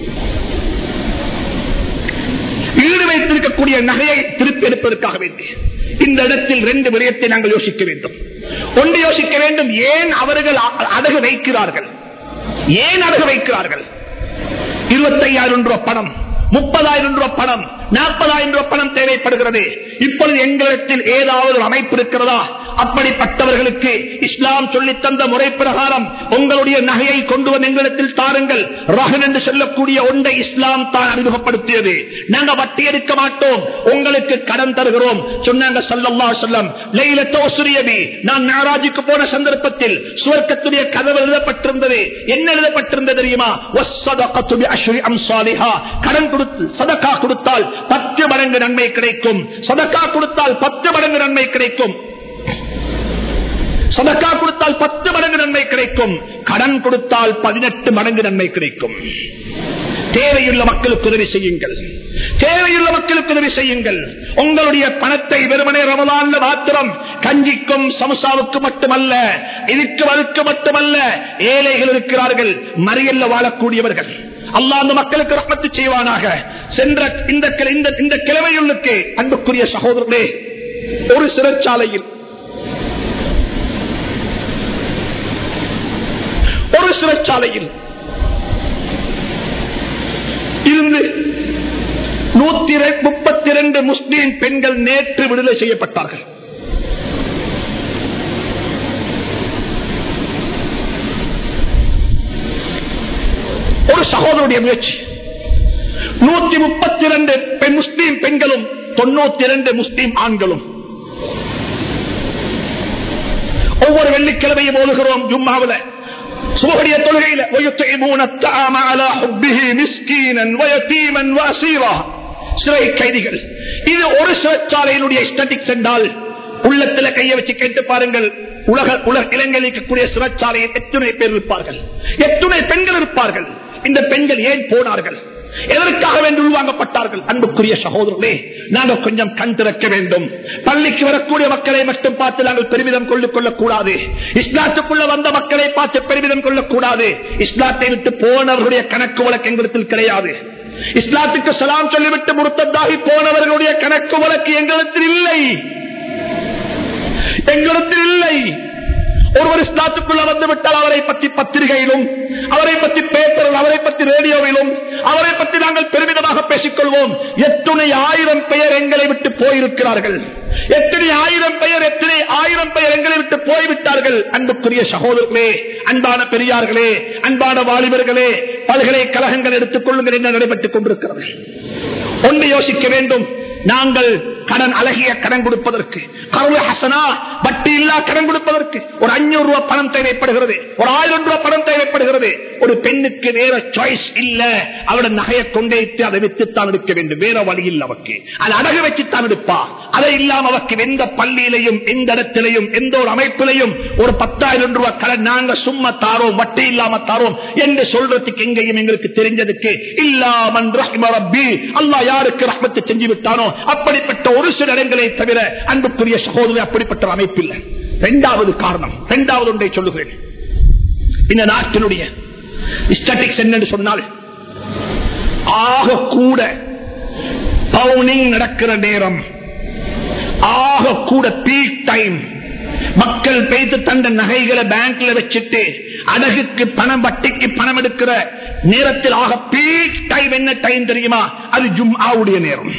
A: ஈடு வைத்திருக்கக்கூடிய நகையை திருப்பி எடுப்பதற்காக வேண்டி. இந்த இடத்தில் ரெண்டு விடயத்தை நாங்கள் யோசிக்க வேண்டும். ஒன்று யோசிக்க வேண்டும், ஏன் அவர்கள் அடகு வைக்கிறார்கள்? ஏன் அடகு வைக்கிறார்கள்? இருபத்தி ஐயாயிரம் ரூபாய் பணம், முப்பதாயிரம் ரூபாய் பணம், நாற்பதாயிரம் ரூபாய் பணம் தேவைப்படுகிறது. இப்பொழுது எங்களிடத்தில் ஏதாவது ஒரு அமைப்பு இருக்கிறதா? அப்படிப்பட்டவர்களுக்கு இஸ்லாம் சொல்லி தந்த முறை பிரகாரம் உங்களுடைய நகையை கொண்டு வந்து எங்களிடத்தில் தாருங்கள். ரஹன் என்று சொல்லக்கூடிய ஒன்றை இஸ்லாம் தான் அறிமுகப்படுத்தியது. நாங்கள் வட்டி எடுக்க மாட்டோம், உங்களுக்கு கடன் தருகிறோம் சொன்னாங்க ஸல்லல்லாஹு அலைஹி வஸல்லம். லைலத்துல் உஸ்ரியபி, நான் மிஅராஜுக்கு போன சந்தர்ப்பத்தில் சுவர்க்கத்துடைய கதவு எழுதப்பட்டிருந்தது. என்ன எழுதப்பட்டிருந்தது தெரியுமா? வஸ்ஸதகத்து பிஅஷ்ரி அம்சாலிஹா, கடன் கொடுத்து சதகா கொடுத்தால் பத்து மடங்கு நன்மை கிடைக்கும். சதகா கொடுத்தால் பத்து மடங்கு நன்மை கிடைக்கும். சதகா கொடுத்தால் பத்து மடங்கு நன்மை கிடைக்கும். கடன் கொடுத்தால் பதினெட்டு மடங்கு நன்மை கிடைக்கும். தேவையுள்ள மக்களுக்கு உதவி செய்யுங்கள், தேவையுள்ள மக்களுக்கு உதவி செய்யுங்கள். உங்களுடைய பணத்தை வெறுமனே ரமலான்ல மாத்திரம் கஞ்சிக்கும் சமசாவுக்கு மட்டுமல்ல, இதுக்கு அதுக்கு மட்டுமல்ல, ஏழைகள் இருக்கிறார்கள், மறியல்ல வாழக்கூடியவர்கள், அல்லாஹ் அந்த மக்களுக்கு ரஹ்மத்து செய்வானாக. சென்ற இந்த கிழமையுள்ளுக்கு அன்புக்குரிய சகோதரர்களே, ஒரு சிறைச்சாலையில் ஒரு சிறைச்சாலையில் இருந்து நூத்தி முப்பத்தி இரண்டு முஸ்லிம் பெண்கள் நேற்று விடுதலை செய்யப்பட்டார்கள். ஒரு சகோதரருடைய முயற்சி. நூத்தி முப்பத்தி இரண்டு முஸ்லிம் பெண்களும் தொண்ணூத்தி இரண்டு முஸ்லிம் ஆண்களும். ஒவ்வொரு வெள்ளிக்கிழமையும் ஓடுகிறோம் ஜும்மாவில் சுபஹுடைய தொழுகையில், சிறை கைதிகள். இது ஒரு சிறைச்சாலையினுடைய ஸ்டாட்டிக்ஸ் என்றால் உள்ளத்தில் கையை வச்சு கேட்டு பாருங்கள், உலக உலக இலங்கையில் இருக்கக்கூடிய சிறைச்சாலையில் எத்தனை பேர் இருப்பார்கள், எத்தனை பெண்கள் இருப்பார்கள். இந்த பெண்கள் ஏன் போனார்கள்? எதற்காக வேண்டி உள்வாங்கப்பட்டார்கள்? அன்புக்குரிய சகோதரர்களே, நாங்கள் கொஞ்சம் கண் திறக்க வேண்டும். பள்ளிக்கு வரக்கூடிய மக்களை மட்டும் பார்த்து நாங்கள் பெருமிதம் கொள்ளிக் கொள்ளக்கூடாது. இஸ்லாத்துக்குள்ள வந்த மக்களை பார்த்து பெருமிதம் கொள்ளக்கூடாது. இஸ்லாத்தை விட்டு போனவர்களுடைய கணக்கு வழக்கு எங்களிடத்தில் கிடையாது. இஸ்லாத்துக்கு சலாம் சொல்லிவிட்டு முர்த்தத்தாகி போனவர்களுடைய கணக்கு வழக்கு எங்களிடத்தில் இல்லை, எங்களிடத்தில் இல்லை. ஒருவர் இஸ்லாத்துக்குள்ள வந்து விட்டால் அவரை பற்றி பத்திரிகையிலும், அவரை பற்றி பேப்பரில், அவரை பற்றி ரேடியோவிலும் அவரை பற்றி நாங்கள் பெருமிதமாக பேசிக் கொள்வோம். எத்தனை ஆயிரம் பெயர் எங்களை விட்டு போயிருக்கிறார்கள், எத்தனை ஆயிரம் பெயர் எத்தனை ஆயிரம் பெயர் எங்களை விட்டு போய்விட்டார்கள். அன்புக்குரிய சகோதரர்களே, அன்பான பெரியார்களே, அன்பான வாலிபர்களே, பல்கலைக்கழகங்கள் எடுத்துக் கொள்ளுங்கள், என்ன நடைபெற்றுக் கொண்டிருக்கிறது. ஒன்று யோசிக்க வேண்டும். நாங்கள் கடன், அழகிய கடன் கொடுப்பதற்கு, கருள ஹசனா வட்டி இல்லா கடன் கொடுப்பதற்கு ஒரு அஞ்சூறு ரூபாய் பணம் தேவைப்படுகிறது, ஒரு ஆயிரம் ரூபாய் பணம் தேவைப்படுகிறது. ஒரு பெண்ணுக்கு வேற சாய்ஸ் இல்ல, அவருடைய நகையை கொண்டேத்து அதை வித்துத்தான் எடுக்க வேண்டும், வேற வழி இல்லை. அவருக்கு அதை அடகு வச்சுத்தான் எடுப்பா. அதை இல்லாம அவருக்கு எந்த பள்ளியிலையும், எந்த இடத்திலையும், எந்த ஒரு அமைப்பிலையும் ஒரு பத்தாயிரம் ரூபாய் கடன் நாங்க சும்மா தாரோம், வட்டி இல்லாம தாரோம் என்று சொல்றதுக்கு எங்கேயும் எங்களுக்கு தெரிஞ்சதுக்கு இல்லாமன் ரஹ்ம ரப்பி, அல்லாஹ் யாருக்கு ரஹ்மத்தை செஞ்சு விட்டானோ அப்படிப்பட்ட ஒரு சில இடங்களை தவிர அன்புக்குரிய சகோதரர் அப்படிப்பட்ட அமைப்பில்லை. இரண்டாவது காரணம், இரண்டாவது ஒன்றை சொல்லுகிறேன். இந்த நாட்டினுடைய ஸ்டாட்டிக்ஸ் என்னன்னு சொன்னால், ஆக கூட பவுனிங் நடக்கிற நேரம், ஆக கூட பீக் டைம், மக்கள் பெய்து தந்த நகைகளை பேங்க்ல வச்சுட்டு அடகுக்கு பணம், வட்டிக்கு பணம் எடுக்கிற நேரத்தில் ஆக பீக் டைம் என்ன டைம் தெரியுமா? அது ஜும்ஆவுடைய நேரம்,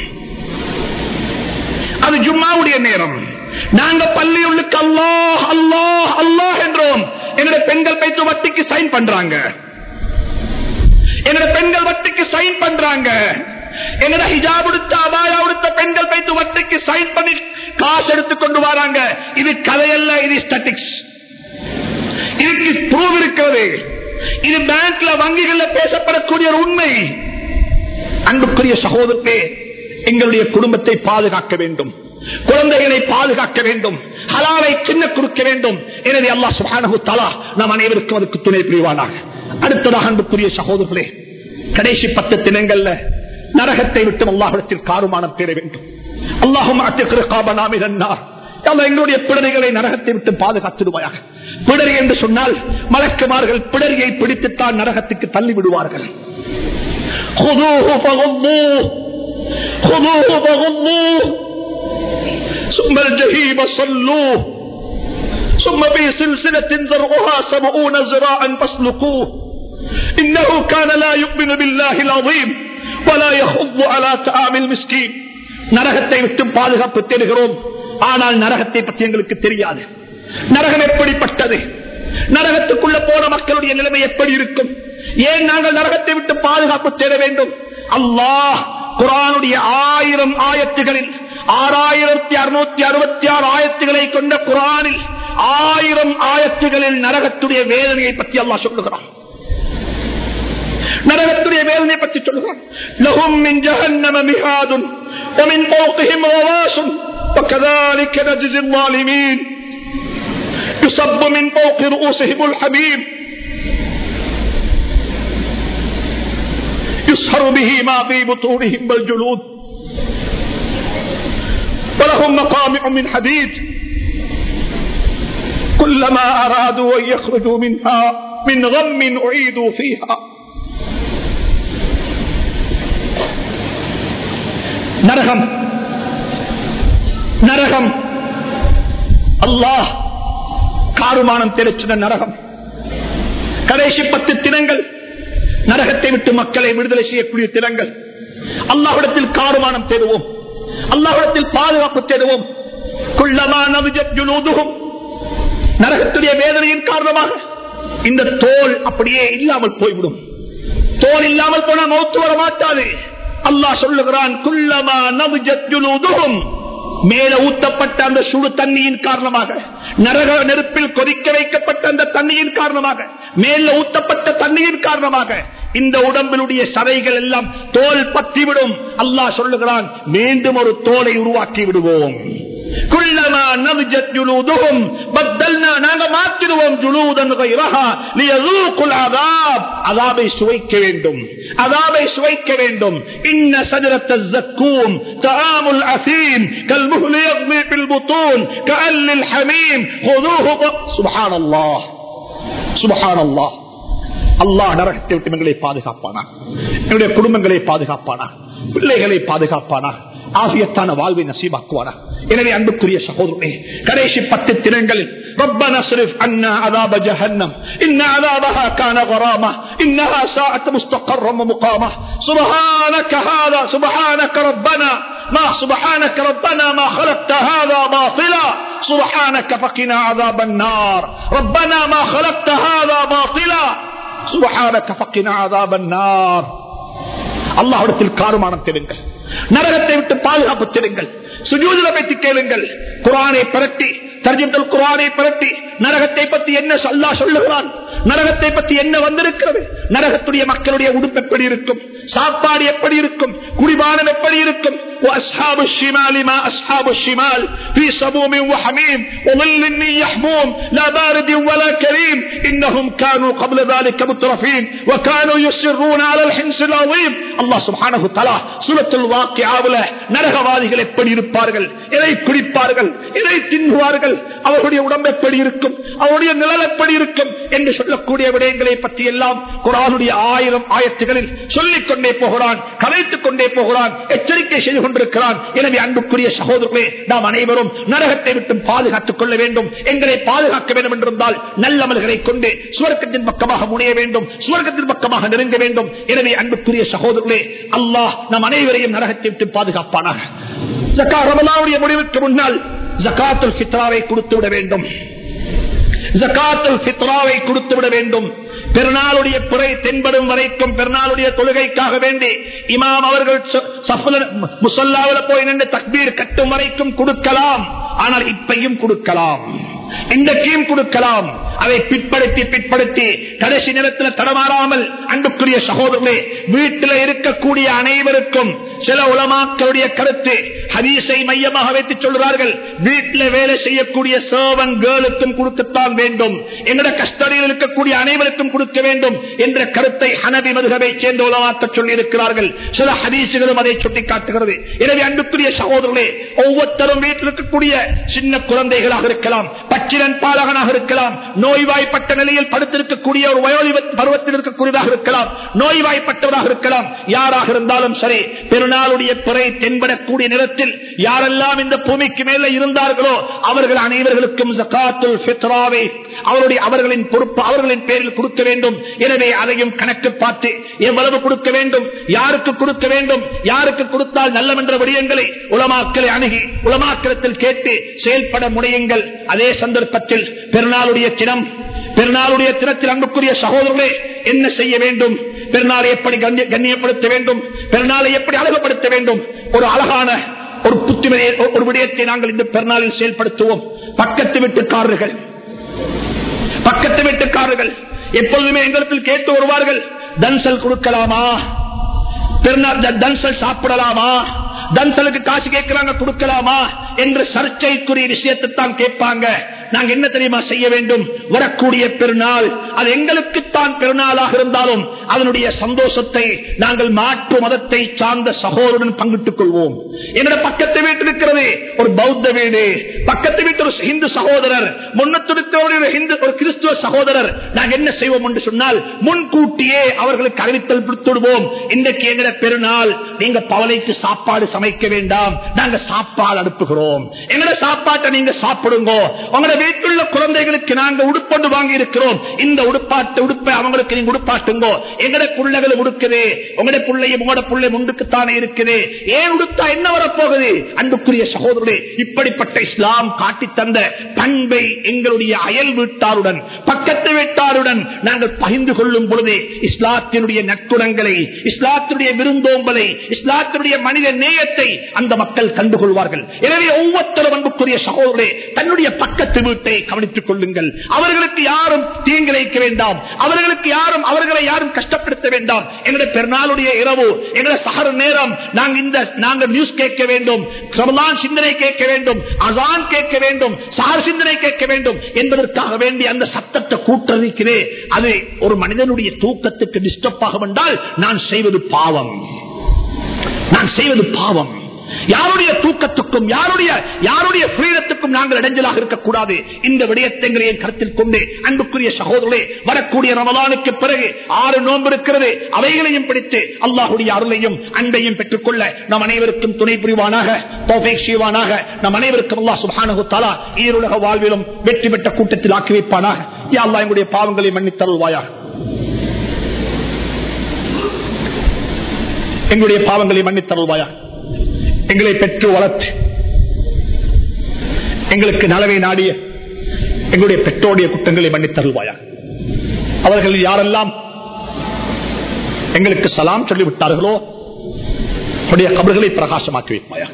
A: அது ஜும்மாவுடைய நேரம். நாங்க பள்ளியுள்ளுக்கு அல்லாஹ் அல்லாஹ் அல்லாஹ் என்றோம். என்னோட பெண்கள் பைத்து வட்டிக்கு சைன் பண்றாங்க, என்னோட பெண்கள் வட்டிக்கு சைன் பண்றாங்க. என்னோட ஹிஜாப் உடுத்த, அபாயா உடுத்த பெண்கள் பைத்து வட்டிக்கு சைன் பண்ணி காசு எடுத்துக் கொண்டு வராங்க. இது கதையல்ல, இது ஸ்டாட்டிக்ஸ். இதுக்கு ப்ரூவ் இருக்கிறது. இது பேங்க்ல, வங்கிகள்ல பேசப்படக்கூடிய ஒரு உண்மை. அன்புக்குரிய சகோதரர்களே, எங்களுடைய குடும்பத்தை பாதுகாக்க வேண்டும், குழந்தைகளை பாதுகாக்க வேண்டும், ஹலாலை சின்ன கொடுக்க வேண்டும். எனவே அல்லாஹ் சுப்ஹானஹு தஆலா நம் அனைவருக்கும் அதுக்கு துணை புரிவானாக. அடுத்ததாக அன்புக்குரிய சகோதரர்களே, கடைசி பத்து தினங்கள்ல நரகத்தை விட்டு அல்லாஹ்விடத்தில் காருமானம் பெற வேண்டும். அல்லாஹும்ம அத்திக் ரிகாபனா மினன் நார். அல்லாஹ் எங்களுடைய பிடரிகளை நரகத்தை விட்டு பாதுகாத்துடுவாயாக. பிடரி என்று சொன்னால் மலக்குமார்கள் பிடரியை பிடித்துத்தான் நரகத்துக்கு தள்ளி விடுவார்கள். خذوه فغضوه خذوه فغضوه ثم الجحيم صلوه ثم في سلسلة ذرعها سبعون ذراعا فاسلكوه إنه كان لا يؤمن بالله العظيم ولا يحض على طعام المسكين. நரகத்தை விட்டு பாதுகாப்பு தேடுகிறோம், ஆனால் நரகத்தை பற்றி எங்களுக்கு தெரியாது. நரகம் எப்படிப்பட்டது, நரகத்துக்குள்ள போன மக்களுடைய நிலைமை எப்படி இருக்கும், ஏன் நாங்கள் நரகத்தை விட்டு பாதுகாப்பு தேட வேண்டும்? அல்லாஹ் குர்ஆனுடைய ஆயிரம் ஆயத்துகளில் ஆறாயிரத்தி அறுநூத்தி அறுபத்தி ஆறு ஆயத்துகளை கொண்ட குர்ஆனில் ஆயிரம் ஆயத்துகளில் நரகத்துடைய வேதனையை பற்றி அல்லாஹ் சொல்லுகிறான். நரகத்துடைய வேதனை பற்றி சொல்லுகிறான். லஹும் மின் ஜஹன்னம மிஹாதுன் ومن فوقهم غواش وكذلك نجزي الظالمين يصب من فوق رؤوسهم الحميم يصهر به ما في بطونهم والجلود ولهم مقامع من حديد كلما أرادوا أن يخرجوا منها من غم أعيدوا فيها. நரகம் நரகம் அல்லாஹ் காருமானம் தெரிச்சின நரகம். கடைசி பத்து தினங்கள் நரகத்தை விட்டு மக்களை விடுதலை செய்யக்கூடிய தினங்கள். அல்லாஹ்விடத்தில் காருமானம் தேடுவோம், அல்லாஹ்விடத்தில் பாதுகாப்பு தேடுவோம். குல்லமா நதுஜத் ஜுலூதுஹும், நரகத்துடைய வேதனையின் காரணமாக இந்த தோல் அப்படியே இல்லாமல் போய்விடும். தோல் இல்லாமல் போனால் மௌத்து வர மாட்டாது. அல்லாஹ் சொல்லுகிறான், குல்லமா நதுஜத் ஜுலூதுஹும், மேல ஊத்தப்பட்ட அந்த சுடு தண்ணியின் காரணமாக, நரக நெருப்பில் கொதிக்க வைக்கப்பட்ட அந்த தண்ணியின் காரணமாக, மேல ஊத்தப்பட்ட தண்ணியின் காரணமாக இந்த உடம்பினுடைய சதைகள் எல்லாம் தோல் பற்றிவிடும். அல்லாஹ் சொல்லுகிறான், மீண்டும் ஒரு தோலை உருவாக்கி விடுவோம். குல்லமா நதுஜத் ஜுலூதுஹும் பத்தல்னா, நாங்க மாற்றிடுவோம் ஜுலூதன் கைரஹா லியذوقுல் அஸாப், அஸாபை சுவைக்க வேண்டும், அஸாபை சுவைக்க வேண்டும். இன்ன ஷஜரத்தல் ஸக்கூம் தஆமுல் அஸீம் கல்முஹ்லி யக்லி ஃபில் புத்தூன் கஅல்லில் ஹமீம் ஹுதூஹு. சுப்ஹானல்லாஹ் சுப்ஹானல்லாஹ். அல்லாஹ் நரகத்தை விட்டு எங்களை பாதுகாப்பானா, என்னுடைய குடும்பங்களை பாதுகாப்பானா, பிள்ளைகளை பாதுகாப்பானா, ஆஃபியத்தான வாழ்வை நசீபாக்குவானா. எனவே அன்புக்குரிய சகோதரனே, கடைசி பத்து தினங்களில் ربنا اصرف عنا عذاب جهنم ان عذابها كان غراما انها ساءت مستقرا ومقاما سبحانك هذا سبحانك ربنا ما سبحانك ربنا ما خلقت هذا باطلا سبحانك فقنا عذاب النار ربنا ما خلقت هذا باطلا سبحانك فقنا عذاب النار. அல்லாஹ்விடத்தில் காருமானம் தேடுங்கள், நரகத்தை விட்டு பாதுகாப்பு தேடுங்கள், சுஜூதில் வைத்து கேளுங்கள். குர்ஆனை பரட்டி, தர்ஜுமல் குர்ஆனை பரட்டி நரகத்தை பற்றி என்ன அல்லாஹ் சொல்லுகிறான், நரகத்தை பற்றி என்ன வந்திருக்கிறது, நரகத்துடைய மக்களுடைய உடுப்பு எப்படி இருக்கும், சாப்பாடு எப்படி இருக்கும், குடிபானம் எப்படி இருக்கும். وأصحاب الشمال ما أصحاب الشمال في سموم وحميم وظل من يحموم لا بارد ولا كريم إنهم كانوا قبل ذلك مترفين وكانوا يصرون على الحنس العظيم. الله سبحانه وتعالى سورة الواقعة நரகவாதிகள் எப்படி இருப்பார்கள், எதை குடிப்பார்கள், எதை தின்னுவார்கள், அவருடைய உடம்பு எப்படி இருக்கும், அவருடைய நிழல் எப்படி இருக்கும் என்று சொல்லக்கூடிய விடயங்களை பற்றி எல்லாம் குர்ஆனுடைய ஆயிரம் ஆயத்துகளில் சொல்லிக் கொண்டே போகிறான், கலைத்துக் கொண்டே போகிறான், எச்சரிக்கை செய்து கொண்டிருக்கிறான். எனவே அன்புக்குரிய சகோதரர்களே, நாம் அனைவரும் நரகத்தை விட்டு பாதுகாத்துக் கொள்ள வேண்டும். எங்களை பாதுகாக்க வேண்டும் என்றிருந்தால் நல்லமல்களை கொண்டு சுவர்க்கத்தின் பக்கமாக முனைய வேண்டும், சுவர்க்கத்தின் பக்கமாக நெருங்க வேண்டும். எனவே அன்புக்குரிய சகோதரர்களே, அல்லாஹ் நம் அனைவரையும் நரகத்தை விட்டு பாதுகாப்பானாக. ஜகாத் ரமலானுடைய முடிவுக்கு முன்னால் ஜகாத்துல் ஃபித்ராவை கொடுத்து விட வேண்டும், ஜகாத்துல் ஃபித்ராவை கொடுத்து விட வேண்டும். பெருநாளுடைய பிறை தென்படும் வரைக்கும், பெருநாளுடைய தொழுகைக்காக வேண்டி இமாம் அவர்கள் முஸல்லாவில் போய் நின்று தக்பீர் கட்டும் வரைக்கும் கொடுக்கலாம், ஆனால் இப்பையும் கொடுக்கலாம். இன்றைக்கும் கொடுக்கலாம். அதை பிற்படுத்தி பிற்படுத்தி கடைசி நேரத்தில் தடமாறாமல் அன்புக்குரிய சகோதரர்களே, வீட்டில் இருக்கக்கூடிய அனைவருக்கும் சில உலமாக்களுடைய கருத்து ஹதீஸை மையமாக வைத்து சொல்கிறார்கள். வீட்டில் வேலை செய்யக்கூடிய சர்வன் கேர்ளுக்கும் கொடுக்கத்தான் வேண்டும், எங்கட கஸ்டடியில் இருக்கக்கூடிய அனைவருக்கும் கொடுக்க வேண்டும் என்ற கருத்தை ஹனபி மதுஹபை சேர்ந்த உலமாக்கள் சொல்லி இருக்கிறார்கள். சில ஹதீஸுகளும் அதை சுட்டிக்காட்டுகிறது. எனவே அன்புக்குரிய சகோதரர்களே, ஒவ்வொருத்தரும் வீட்டில் இருக்கக்கூடிய சின்ன குழந்தைகளாக இருக்கலாம், பச்சிலன் பாலகனாக இருக்கலாம், நோய்வாய்ப்பட்ட நிலையில் படுத்திருக்கக்கூடிய ஒரு வயோதிப பருவத்தில் இருக்கக்கூடியதாக இருக்கலாம், நோய்வாய்ப்பட்டவராக இருக்கலாம், யாராக இருந்தாலும் சரி, பெருநாளுடைய பிறை தென்படக்கூடிய நேரத்தில் யாரெல்லாம் இந்த பூமிக்கு மேலே இருந்தார்களோ அவர்கள் அனைவர்களுக்கும் ஜகாத்துல் ஃபித்ராவை அவருடைய அவர்களின் பொறுப்பு அவர்களின் பேரில் கொடுக்க வேண்டும். எனவே அதையும் கணக்கு பார்த்து எவ்வளவு கொடுக்க வேண்டும், யாருக்கு கொடுக்க வேண்டும், யாருக்கு கொடுத்தால் நல்லம் என்ற விடயங்களை உலமாக்களை அணுகி உலமாக்களத்தில் கேட்டு செயல்பட முனையுங்கள். அதே சந்தர்ப்பத்தில் பெருநாளுடைய தினம் பெருநாளுடைய தினத்தில் அன்புக்குரிய சகோதரர்களே, என்ன செய்ய வேண்டும், பெருநாளை எப்படி கண்ணியப்படுத்த வேண்டும், பெருநாளை எப்படி அழகுபடுத்த வேண்டும், ஒரு அழகான ஒரு புத்திமதியை ஒரு விடயத்தை நாங்கள் இந்த பெருநாளில் செயல்படுத்துவோம். பக்கத்து வீட்டுக்காரர்கள் பக்கத்து வீட்டுக்காரர்கள் எப்பொழுதுமே எங்களிடத்தில் கேட்டு வருவார்கள், தன்சல் கொடுக்கலாமா, பெருநாள் தன்சல் சாப்பிடலாமா, தன்சலுக்கு காசு கேட்கிறாங்க கொடுக்கலாமா என்று சர்ச்சைக்குரிய விஷயத்தை தான் கேட்பாங்க. நாங்க என்ன தெரியுமா செய்ய வேண்டும், வரக்கூடிய பெருநாள் அது எங்களுக்குத்தான் பெருநாளாக இருந்தாலும் அதனுடைய சந்தோஷத்தை நாங்கள் மாற்று மதத்தை சார்ந்த சகோதரன் பங்கிட்டுக் கொள்வோம். என்னோட பக்கத்து வீட்டு இருக்கிறது ஒரு பௌத்த வீடு, பக்கத்து வீட்டு ஒரு இந்து சகோதரர், முன்னத்திருக்கிற ஒரு கிறிஸ்துவ சகோதரர். நாங்கள் என்ன செய்வோம் என்று சொன்னால் முன்கூட்டியே அவர்களுக்கு அறிவித்தல் கொடுத்துடுவோம். இன்றைக்கு எங்கட பெருநாள், நீங்க பவலைக்கு சாப்பாடு சமைக்க வேண்டாம், நாங்க சாப்பாடு அனுப்புகிறோம், எங்கட சாப்பாட்டை நீங்க சாப்பிடுங்க, உங்களோட வீட்டுள்ள குழந்தைகளுக்கு நாங்க உடுப்பொண்டு வாங்கி இருக்கிறோம், இந்த உடுப்பாட்டு உடுப்பை அவங்களுக்கு நீங்க உடுப்பாட்டுங்க, எங்கட பிள்ளைகளும் உடுக்குது, உங்களோட பிள்ளையும் உங்களோட பிள்ளை முண்டுக்குத்தானே இருக்குது, ஏன் உடுத்தா என்ன வரப்போகுது. அன்புக்குரிய சகோதரர்களே, இப்படிப்பட்ட இஸ்லாம் காட்டி தந்த பண்பை எங்களுடைய அயல் வீட்டாருடன் பக்கத்து வீட்டாருடன் நாங்கள் பகிர்ந்து கொள்ளும் பொழுது இஸ்லாத்தினுடைய நற்குணங்களை, இஸ்லாத்தினுடைய விருந்தோம்பலை, இஸ்லாத்தினுடைய மனித நேயத்தை அந்த மக்கள் கண்டுகொள்வார்கள். எனவே ஒவ்வொருத்தரும் அன்புக்குரிய சகோதரர்களே, தன்னுடைய பக்கத்து வீட்டை கவனித்துக் கொள்ளுங்கள். அவர்களுக்கு யாரும் தீங்கிழைக்க வேண்டாம், அவர்களுக்கு யாரும் அவர்களை யாரும் கஷ்டப்படுத்த வேண்டாம். எங்களுடைய பெருநாளுடைய இரவு, எங்களுடைய சஹர் நேரம், நாங்கள் இந்த நாங்கள் நியூஸ் கேட்க வேண்டும், ரமலான் சிந்தனை கேட்க வேண்டும், அசான் கேட்க வேண்டும், சஹர் சிந்தனை கேட்க வேண்டும் என்பதற்காக வேண்டி அந்த சத்தத்தை கூட்டறிக்கிறே, அது ஒரு மனிதனுடைய தூக்கத்துக்கு டிஸ்டர்ப் ஆகும் என்றால் நான் செய்வது பாவம், நான் செய்வது பாவம். யாருடைய தூக்கத்துக்கும் யாருடைய யாருடைய ஃப்ரீடத்துக்கும் நாங்கள் இடைஞ்சலாக இருக்கக்கூடாது. இந்த விடயத்தை கருத்தில் கொண்டு அன்புக்குரிய சகோதரர்களே, வரக்கூடிய ரமலானுக்கு பிறகு ஆறு நோன்பு இருக்கிறது, அவைகளையும் பிடித்து அல்லாஹ்வுடைய அருளையும் அன்பையும் பெற்றுக்கொள்ள நம் அனைவருக்கும் துணை புரிவானாக, தௌஃபீக் செய்வானாக. நம் அனைவருக்கும் அல்லாஹ் சுப்ஹானஹு வ தஆலா ஈருலக வாழ்விலும் வெற்றி பெற்ற கூட்டத்தில் ஆக்கி வைப்பானாக. யா அல்லாஹ், எங்களுடைய பாவங்களை மன்னித்தருள்வாயாக, எங்களுடைய பாவங்களை மன்னித்தருள்வாயாக. எங்களை பெற்று வளர்த்து எங்களுக்கு நலவை நாடிய எங்களுடைய பெற்றோருடைய குற்றங்களை மன்னித்தருள்வாயாக. அவர்கள் யாரெல்லாம் எங்களுக்கு சலாம் சொல்லிவிட்டார்களோ அவருடைய கபர்களை பிரகாசமாக்கி வைப்பாயாக.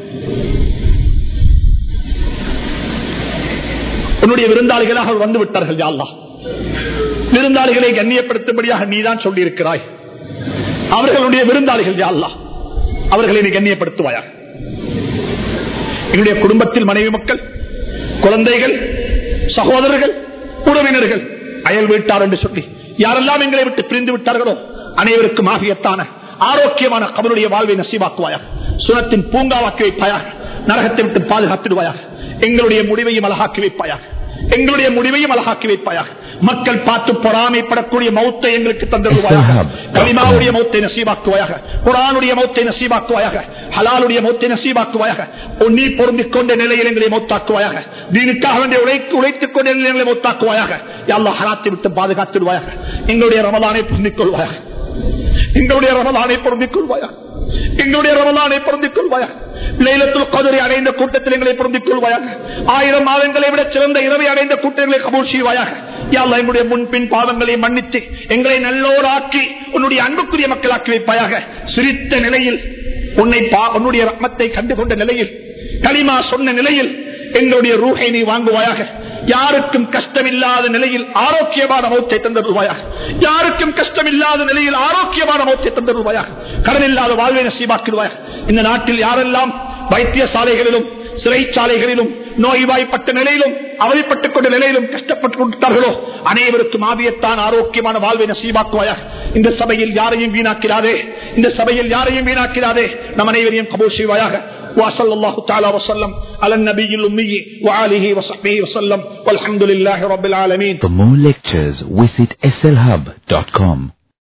A: உன்னுடைய விருந்தாளிகளாக வந்து விட்டார்கள் யா அல்லாஹ், விருந்தாளிகளை கண்ணியப்படுத்தும்படியாக நீதான் சொல்லி இருக்கிறாய். அவர்களுடைய விருந்தாளிகள் யா அல்லாஹ், அவர்களை நீ கண்ணியப்படுத்துவாயாக. எங்களுடைய குடும்பத்தில் மனைவி மக்கள், குழந்தைகள், சகோதரர்கள், உறவினர்கள், அயல் வீட்டார் என்று சொல்லி யாரெல்லாம் எங்களை விட்டு பிரிந்து விட்டார்களோ அனைவருக்கும் ஆகியத்தான ஆரோக்கியமான கபருடைய வாழ்வை நசீவாக்குவாயாக. சுனத்தின் பூங்காவாக்கி வைப்பாயாக. நரகத்தை விட்டு பாதுகாத்திடுவாயாக. எங்களுடைய முடிவையும் அழகாக்கி வைப்பாயாக. எங்களுடைய முடிவையும் அழகாக்கி வைப்பாயாக. மக்கள் பார்த்து பொறாமைப்படக்கூடிய மௌத்தை எங்களுக்கு தந்துடுவாயாக. கலிமாவுடைய மௌத்தை நசீபாக்குவாயாக. குர்ஆனுடைய மௌத்தை நசீபாக்குவாயாக. ஹலாலுடைய மௌத்தை நசீபாக்குவாயாக. நீ பொருந்திக் கொண்ட நிலையில் எங்களை மௌத்தாக்குவாயாக. தீனுக்காக வேண்டிய உழைத்து உழைத்துக் கொண்ட நிலையில் எங்களை மௌத்தாக்குவாயாக. யா அல்லாஹ், ஹராத்தை விட்டு பாதுகாத்துடுவாயாக. எங்களுடைய ரமலானை பொருந்திக் கொள்வாயாக. எங்களுடைய ரமலானை பொருந்திக் கொள்வாயாக. எங்களுடைய ரமலானை பொருந்திக் கொள்வாயாக. லைலத்துல் கத்ரை அடைந்த கூட்டத்தில் எங்களை பொருந்திக் கொள்வாயாக. ஆயிரம் மாதங்களை விட சிறந்த இரவை அடைந்த கூட்டங்களை கபூல் செய்வாயாக. யா அல்லாஹ், எங்களுடைய முன்பின் பாவங்களை மன்னித்து எங்களை நல்லோராக்கி உன்னுடைய அன்புக்குரிய மக்களாக்கி வைப்பாயாக. சிரித்த நிலையில் உன்னை உன்னுடைய ரஹ்மத்தை கண்டுகொண்ட நிலையில், கலிமா சொன்ன நிலையில் எங்களுடைய ரூஹை நீ வாங்குவாயாக. யாருக்கும் கஷ்டமில்லாத நிலையில் ஆரோக்கியமான மௌத்தை தந்தருவாயாக. யாருக்கும் கஷ்டமில்லாத நிலையில் ஆரோக்கியமான மௌத்தை தந்தருவாயாக. கடன் இல்லாத வாழ்வை நசீபாக்கிடுவாயாக. இந்த நாட்டில் யாரெல்லாம் வைத்தியசாலைகளிலும் சிறைச்சாலைகளிலும் நோய்வாய்ப்பட்ட நிலையிலும் அவதிப்பட்டுக் கொண்ட நிலையிலும் கஷ்டப்பட்டுக் கொண்டார்களோ அனைவருக்கும் ஆவியத்தான் ஆரோக்கியமான வாழ்வை நசீபாக்குவாயாக. இந்த சபையில் யாரையும் வீணாக்கிறாதே, இந்த சபையில் யாரையும் வீணாக்கிறாதே, நம் அனைவரையும் கபூல் செய்வாயாக. وصلى الله تعالى وسلم على النبي الأمي وآله وصحبه وسلم والحمد لله رب العالمين.
B: For more lectures visit S L hub dot com.